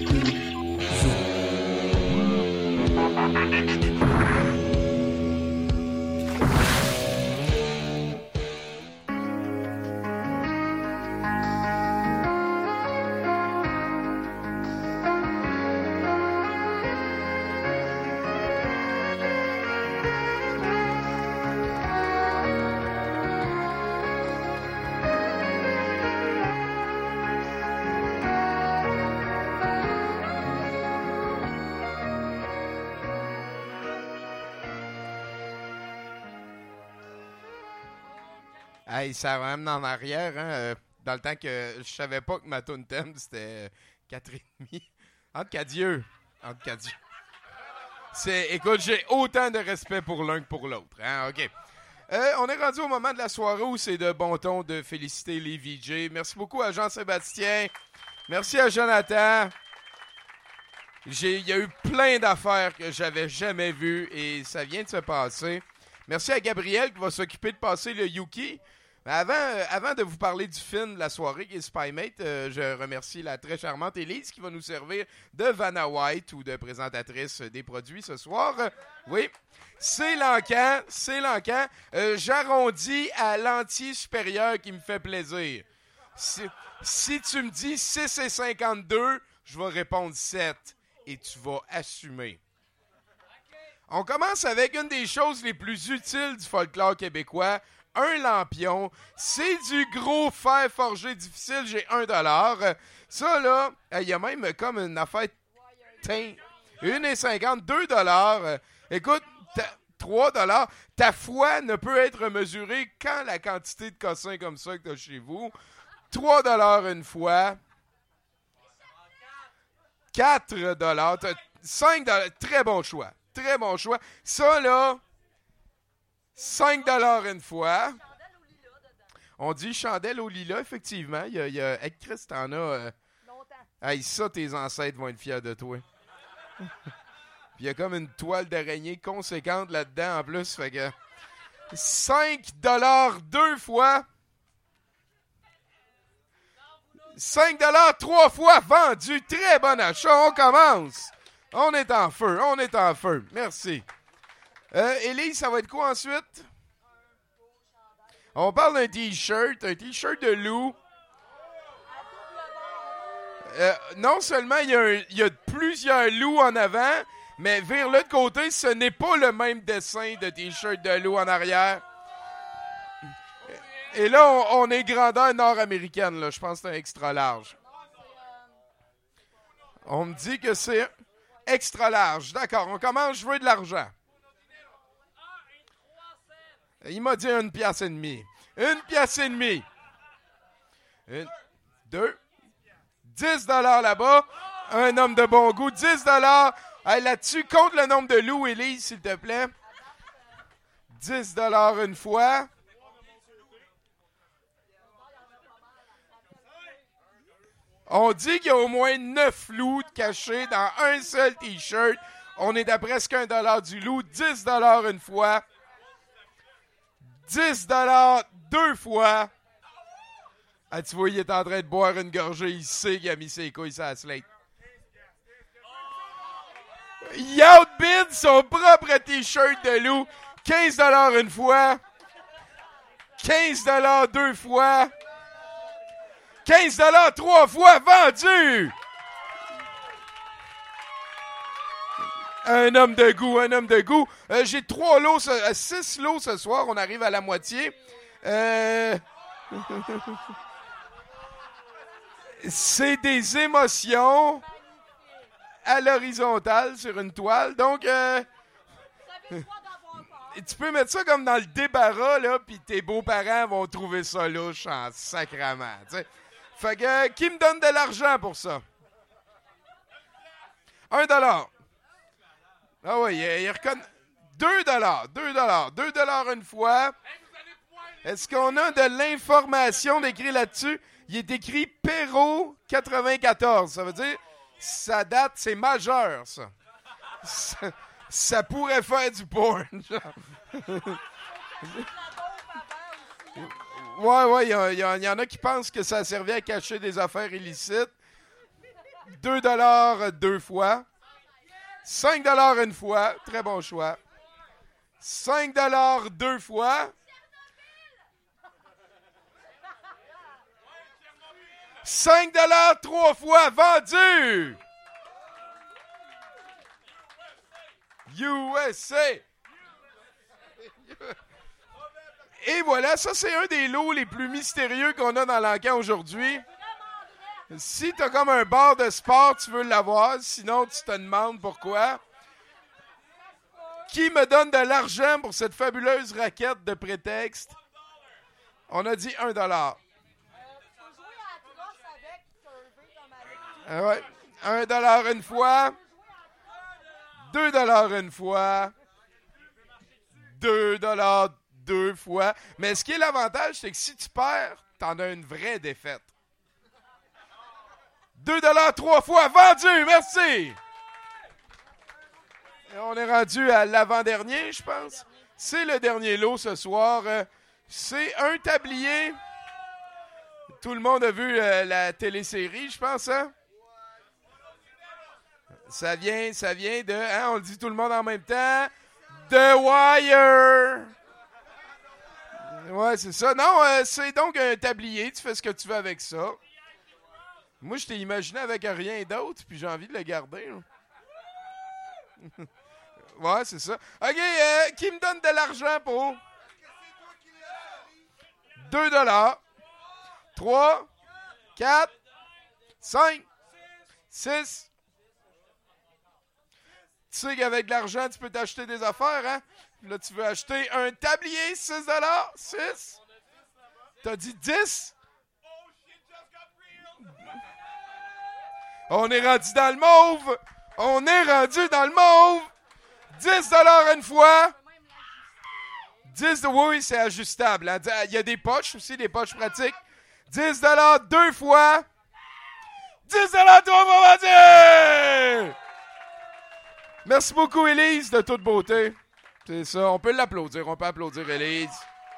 Hey, ça va même en arrière, hein, euh, dans le temps que je savais pas que ma toune thème, c'était quatre et demi. Entre Cadieux. Entre Cadieux. C'est, écoute, j'ai autant de respect pour l'un que pour l'autre, hein, OK. Euh, on est rendu au moment de la soirée où c'est de bon ton de féliciter les V J. Merci beaucoup à Jean-Sébastien. Merci à Jonathan. J'ai, il y a eu plein d'affaires que j'avais jamais vues et ça vient de se passer. Merci à Gabriel qui va s'occuper de passer le Yuki. Mais avant, euh, avant de vous parler du film de la soirée qui est Spymate, euh, je remercie la très charmante Élise qui va nous servir de Vanna White ou de présentatrice des produits ce soir. Euh, oui, c'est l'encan, c'est l'encan. Euh, j'arrondis à l'entier supérieur qui me fait plaisir. Si, si tu me dis six et cinquante-deux, je vais répondre sept et tu vas assumer. On commence avec une des choses les plus utiles du folklore québécois, un lampion. C'est du gros fer forgé difficile, j'ai un dollar. Ça, là, il y a même comme une affaire... une et cinquante, deux dollars. Écoute, trois dollars. Ta foi ne peut être mesurée qu'en la quantité de cossins comme ça que tu as chez vous. trois dollars une fois. quatre dollars. cinq dollars. Très bon choix. Très bon choix. Ça, là, cinq dollars une fois. On dit chandelle au lilas, effectivement. Il y a, il y a hey, Chris, t'en as... Euh... Hey, ça, tes ancêtres vont être fiers de toi. Puis il y a comme une toile d'araignée conséquente là-dedans, en plus. Fait que... cinq dollars deux fois. cinq dollars trois fois vendu. Très bon achat. On commence. On est en feu, on est en feu. Merci. Euh, Élise, ça va être quoi ensuite? On parle d'un t-shirt, un t-shirt de loup. Euh, non seulement il y, a un, il y a plusieurs loups en avant, mais vers l'autre côté, ce n'est pas le même dessin de t-shirt de loup en arrière. Et là, on, on est grandeur nord-américaine, là. Je pense que c'est un extra large. On me dit que c'est extra large. D'accord, on commence, je veux de l'argent. Il m'a dit une pièce et demie. Une pièce et demie. Une, deux. dix dollars là-bas. Un homme de bon goût. dix dollars. Hey, là-dessus, compte le nombre de loups, Élise, s'il te plaît. dix dollars une fois. On dit qu'il y a au moins neuf loups cachés dans un seul T-shirt. On est à presque un dollar du loup. dix dollars une fois. dix dollars deux fois. Ah, tu vois, il est en train de boire une gorgée. Il sait qu'il a mis ses couilles sur la slate. Il outbid son propre T-shirt de loup. quinze dollars une fois. quinze dollars deux fois. quinze dollars trois fois vendu. Un homme de goût, un homme de goût. Euh, j'ai trois lots, ce, euh, six lots ce soir. On arrive à la moitié. Euh... C'est des émotions à l'horizontale sur une toile. Donc, euh... tu peux mettre ça comme dans le débarras, là, puis tes beaux-parents vont trouver ça louche en sacrament. T'sais. Fait que, euh, qui me donne de l'argent pour ça? Un dollar. Ah oui, il, il reconnaît. Deux dollars, deux dollars, deux dollars une fois. Est-ce qu'on a de l'information d'écrit là-dessus? Il est écrit Perrault quatre-vingt-quatorze. Ça veut dire, ça date, c'est majeur, ça. Ça, ça pourrait faire du porn, genre. Ouais, ouais, il y, y, y en a qui pensent que ça servait à cacher des affaires illicites. deux dollars deux fois. cinq dollars une fois. Très bon choix. cinq dollars deux fois. cinq dollars trois fois vendu. U S A. Et voilà, ça c'est un des lots les plus mystérieux qu'on a dans l'encan aujourd'hui. Si t'as comme un bar de sport, tu veux l'avoir. Sinon, tu te demandes pourquoi. Qui me donne de l'argent pour cette fabuleuse raquette de prétexte? On a dit un dollar. Ah ouais. Un dollar une fois. Deux dollars une fois. Deux dollars deux fois. Mais ce qui est l'avantage, c'est que si tu perds, t'en as une vraie défaite. deux dollars trois fois vendu. Merci. Et on est rendu à l'avant-dernier, je pense. C'est le dernier lot ce soir. C'est un tablier. Tout le monde a vu euh, la télésérie, je pense, hein? Ça vient, ça vient de... Hein, on le dit tout le monde en même temps. The Wire. Ouais, c'est ça. Non, euh, c'est donc un tablier. Tu fais ce que tu veux avec ça. Moi, je t'ai imaginé avec rien d'autre, puis j'ai envie de le garder. Ouais, c'est ça. OK, euh, qui me donne de l'argent pour... deux dollars. trois, quatre, cinq, six. Tu sais qu'avec de l'argent, tu peux t'acheter des affaires, hein? Là, tu veux acheter un tablier, six dollars. six. T'as dit dix? On est rendu dans le mauve. On est rendu dans le mauve. dix dollars une fois. dix dollars, oui, c'est ajustable. Hein? Il y a des poches aussi, des poches pratiques. dix dollars deux fois. dix dollars trois fois vendu! Merci beaucoup, Élise, de toute beauté. C'est ça, on peut l'applaudir, on peut applaudir Élise.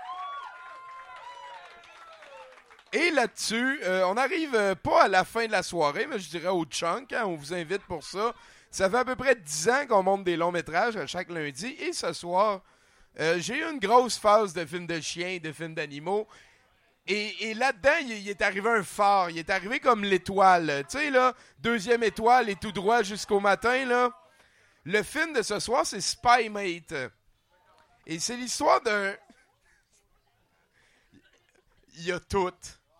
Et là-dessus, euh, on arrive euh, pas à la fin de la soirée, mais je dirais au chunk, hein, on vous invite pour ça. Ça fait à peu près dix ans qu'on monte des longs métrages à chaque lundi. Et ce soir, euh, j'ai eu une grosse phase de films de chiens, de films d'animaux. Et, et là-dedans, il, il est arrivé un phare. Il est arrivé comme l'étoile. Tu sais, là, deuxième étoile et tout droit jusqu'au matin, là. Le film de ce soir, c'est Spy Mate. Et c'est l'histoire d'un... il y a tout.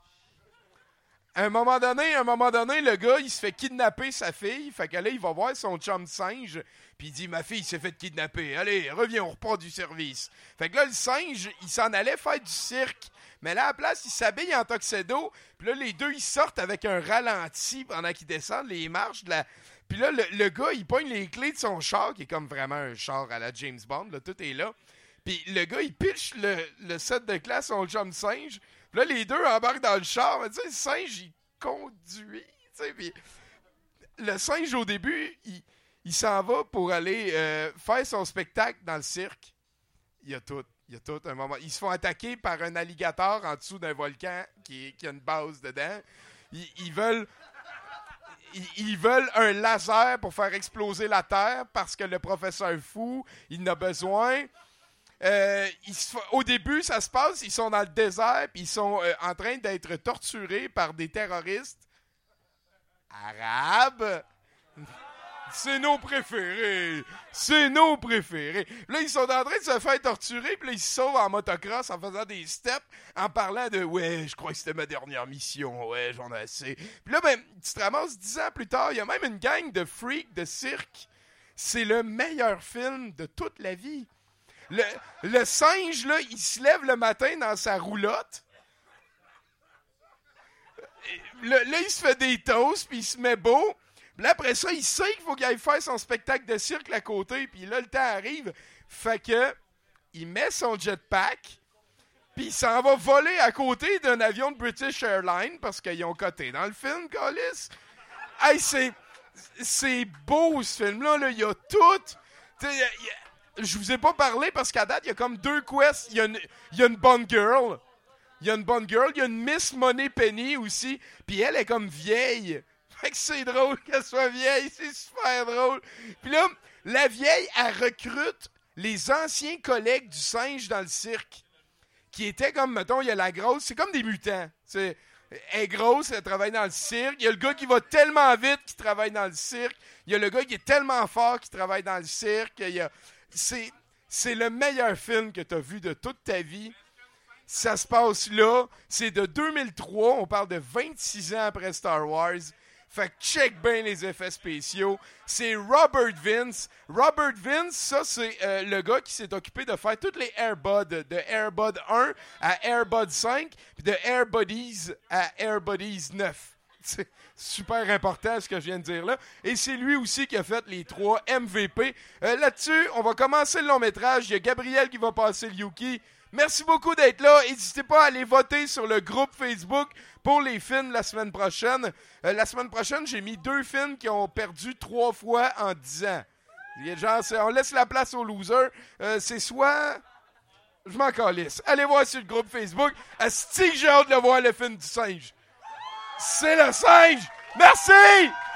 À un moment donné, à un moment donné, le gars, il se fait kidnapper sa fille. Fait que là, il va voir son chum singe. Puis il dit, ma fille s'est fait kidnapper. Allez, reviens, on repart du service. Fait que là, le singe, il s'en allait faire du cirque. Mais là, à la place, il s'habille en tuxedo. Puis là, les deux, ils sortent avec un ralenti pendant qu'ils descendent les marches de la... Puis là, le, le gars, il pogne les clés de son char, qui est comme vraiment un char à la James Bond. Là, tout est là. Puis le gars, il pitch le, le set de classe, son chum singe. Puis là, les deux embarquent dans le char. Mais tu sais, le singe, il conduit. Tu sais, puis le singe, au début, il, il s'en va pour aller euh, faire son spectacle dans le cirque. Il y a tout. Il y a tout un moment. Ils se font attaquer par un alligator en dessous d'un volcan qui, qui a une base dedans. Ils, ils veulent... Ils, ils veulent un laser pour faire exploser la Terre parce que le professeur fou, il en a besoin. Euh, ils se, au début, ça se passe, ils sont dans le désert puis ils sont euh, en train d'être torturés par des terroristes arabes. C'est nos préférés! C'est nos préférés! Là, ils sont en train de se faire torturer, puis là, ils se sauvent en motocross en faisant des steps, en parlant de « Ouais, je crois que c'était ma dernière mission, ouais, j'en ai assez. » Puis là, ben, tu te ramasses dix ans plus tard, il y a même une gang de freaks de cirque. C'est le meilleur film de toute la vie. Le, le singe, là, il se lève le matin dans sa roulotte. Le, là, il se fait des toasts, puis il se met beau. Puis là, après ça, il sait qu'il faut qu'il aille faire son spectacle de cirque à côté. Puis là, le temps arrive. Fait que, il met son jetpack. Puis il s'en va voler à côté d'un avion de British Airlines. Parce qu'ils ont coté dans le film, Callis. Hey, c'est... C'est beau, ce film-là. Là. Il y a tout. T'sais, y a, y a, je vous ai pas parlé parce qu'à date, il y a comme deux quests. Il y a une, il y a une bonne girl. Il y a une bonne girl. Il y a une Miss Moneypenny aussi. Puis elle est comme vieille. Fait que c'est drôle qu'elle soit vieille, c'est super drôle. Puis là, la vieille, elle recrute les anciens collègues du singe dans le cirque, qui étaient comme, mettons, il y a la grosse, c'est comme des mutants. C'est, elle est grosse, elle travaille dans le cirque. Il y a le gars qui va tellement vite qui travaille dans le cirque. Il y a le gars qui est tellement fort qui travaille dans le cirque. Il y a, c'est, c'est le meilleur film que tu as vu de toute ta vie. Ça se passe là. C'est de deux mille trois, on parle de vingt-six ans après Star Wars. Fait que check bien les effets spéciaux. C'est Robert Vince. Robert Vince, ça, c'est euh, le gars qui s'est occupé de faire toutes les Airbuds, de Airbud un à Airbud cinq, puis de Airbuddies à Airbuddies neuf. C'est super important ce que je viens de dire là. Et c'est lui aussi qui a fait les trois M V P. Euh, là-dessus, on va commencer le long métrage. Il y a Gabriel qui va passer le Yuki. Merci beaucoup d'être là. N'hésitez pas à aller voter sur le groupe Facebook pour les films la semaine prochaine. Euh, la semaine prochaine, j'ai mis deux films qui ont perdu trois fois en dix ans. Genre, on laisse la place aux losers. Euh, c'est soit... Je m'en calisse. Allez voir sur le groupe Facebook. Asti que j'ai hâte de voir le film du singe. C'est le singe! Merci!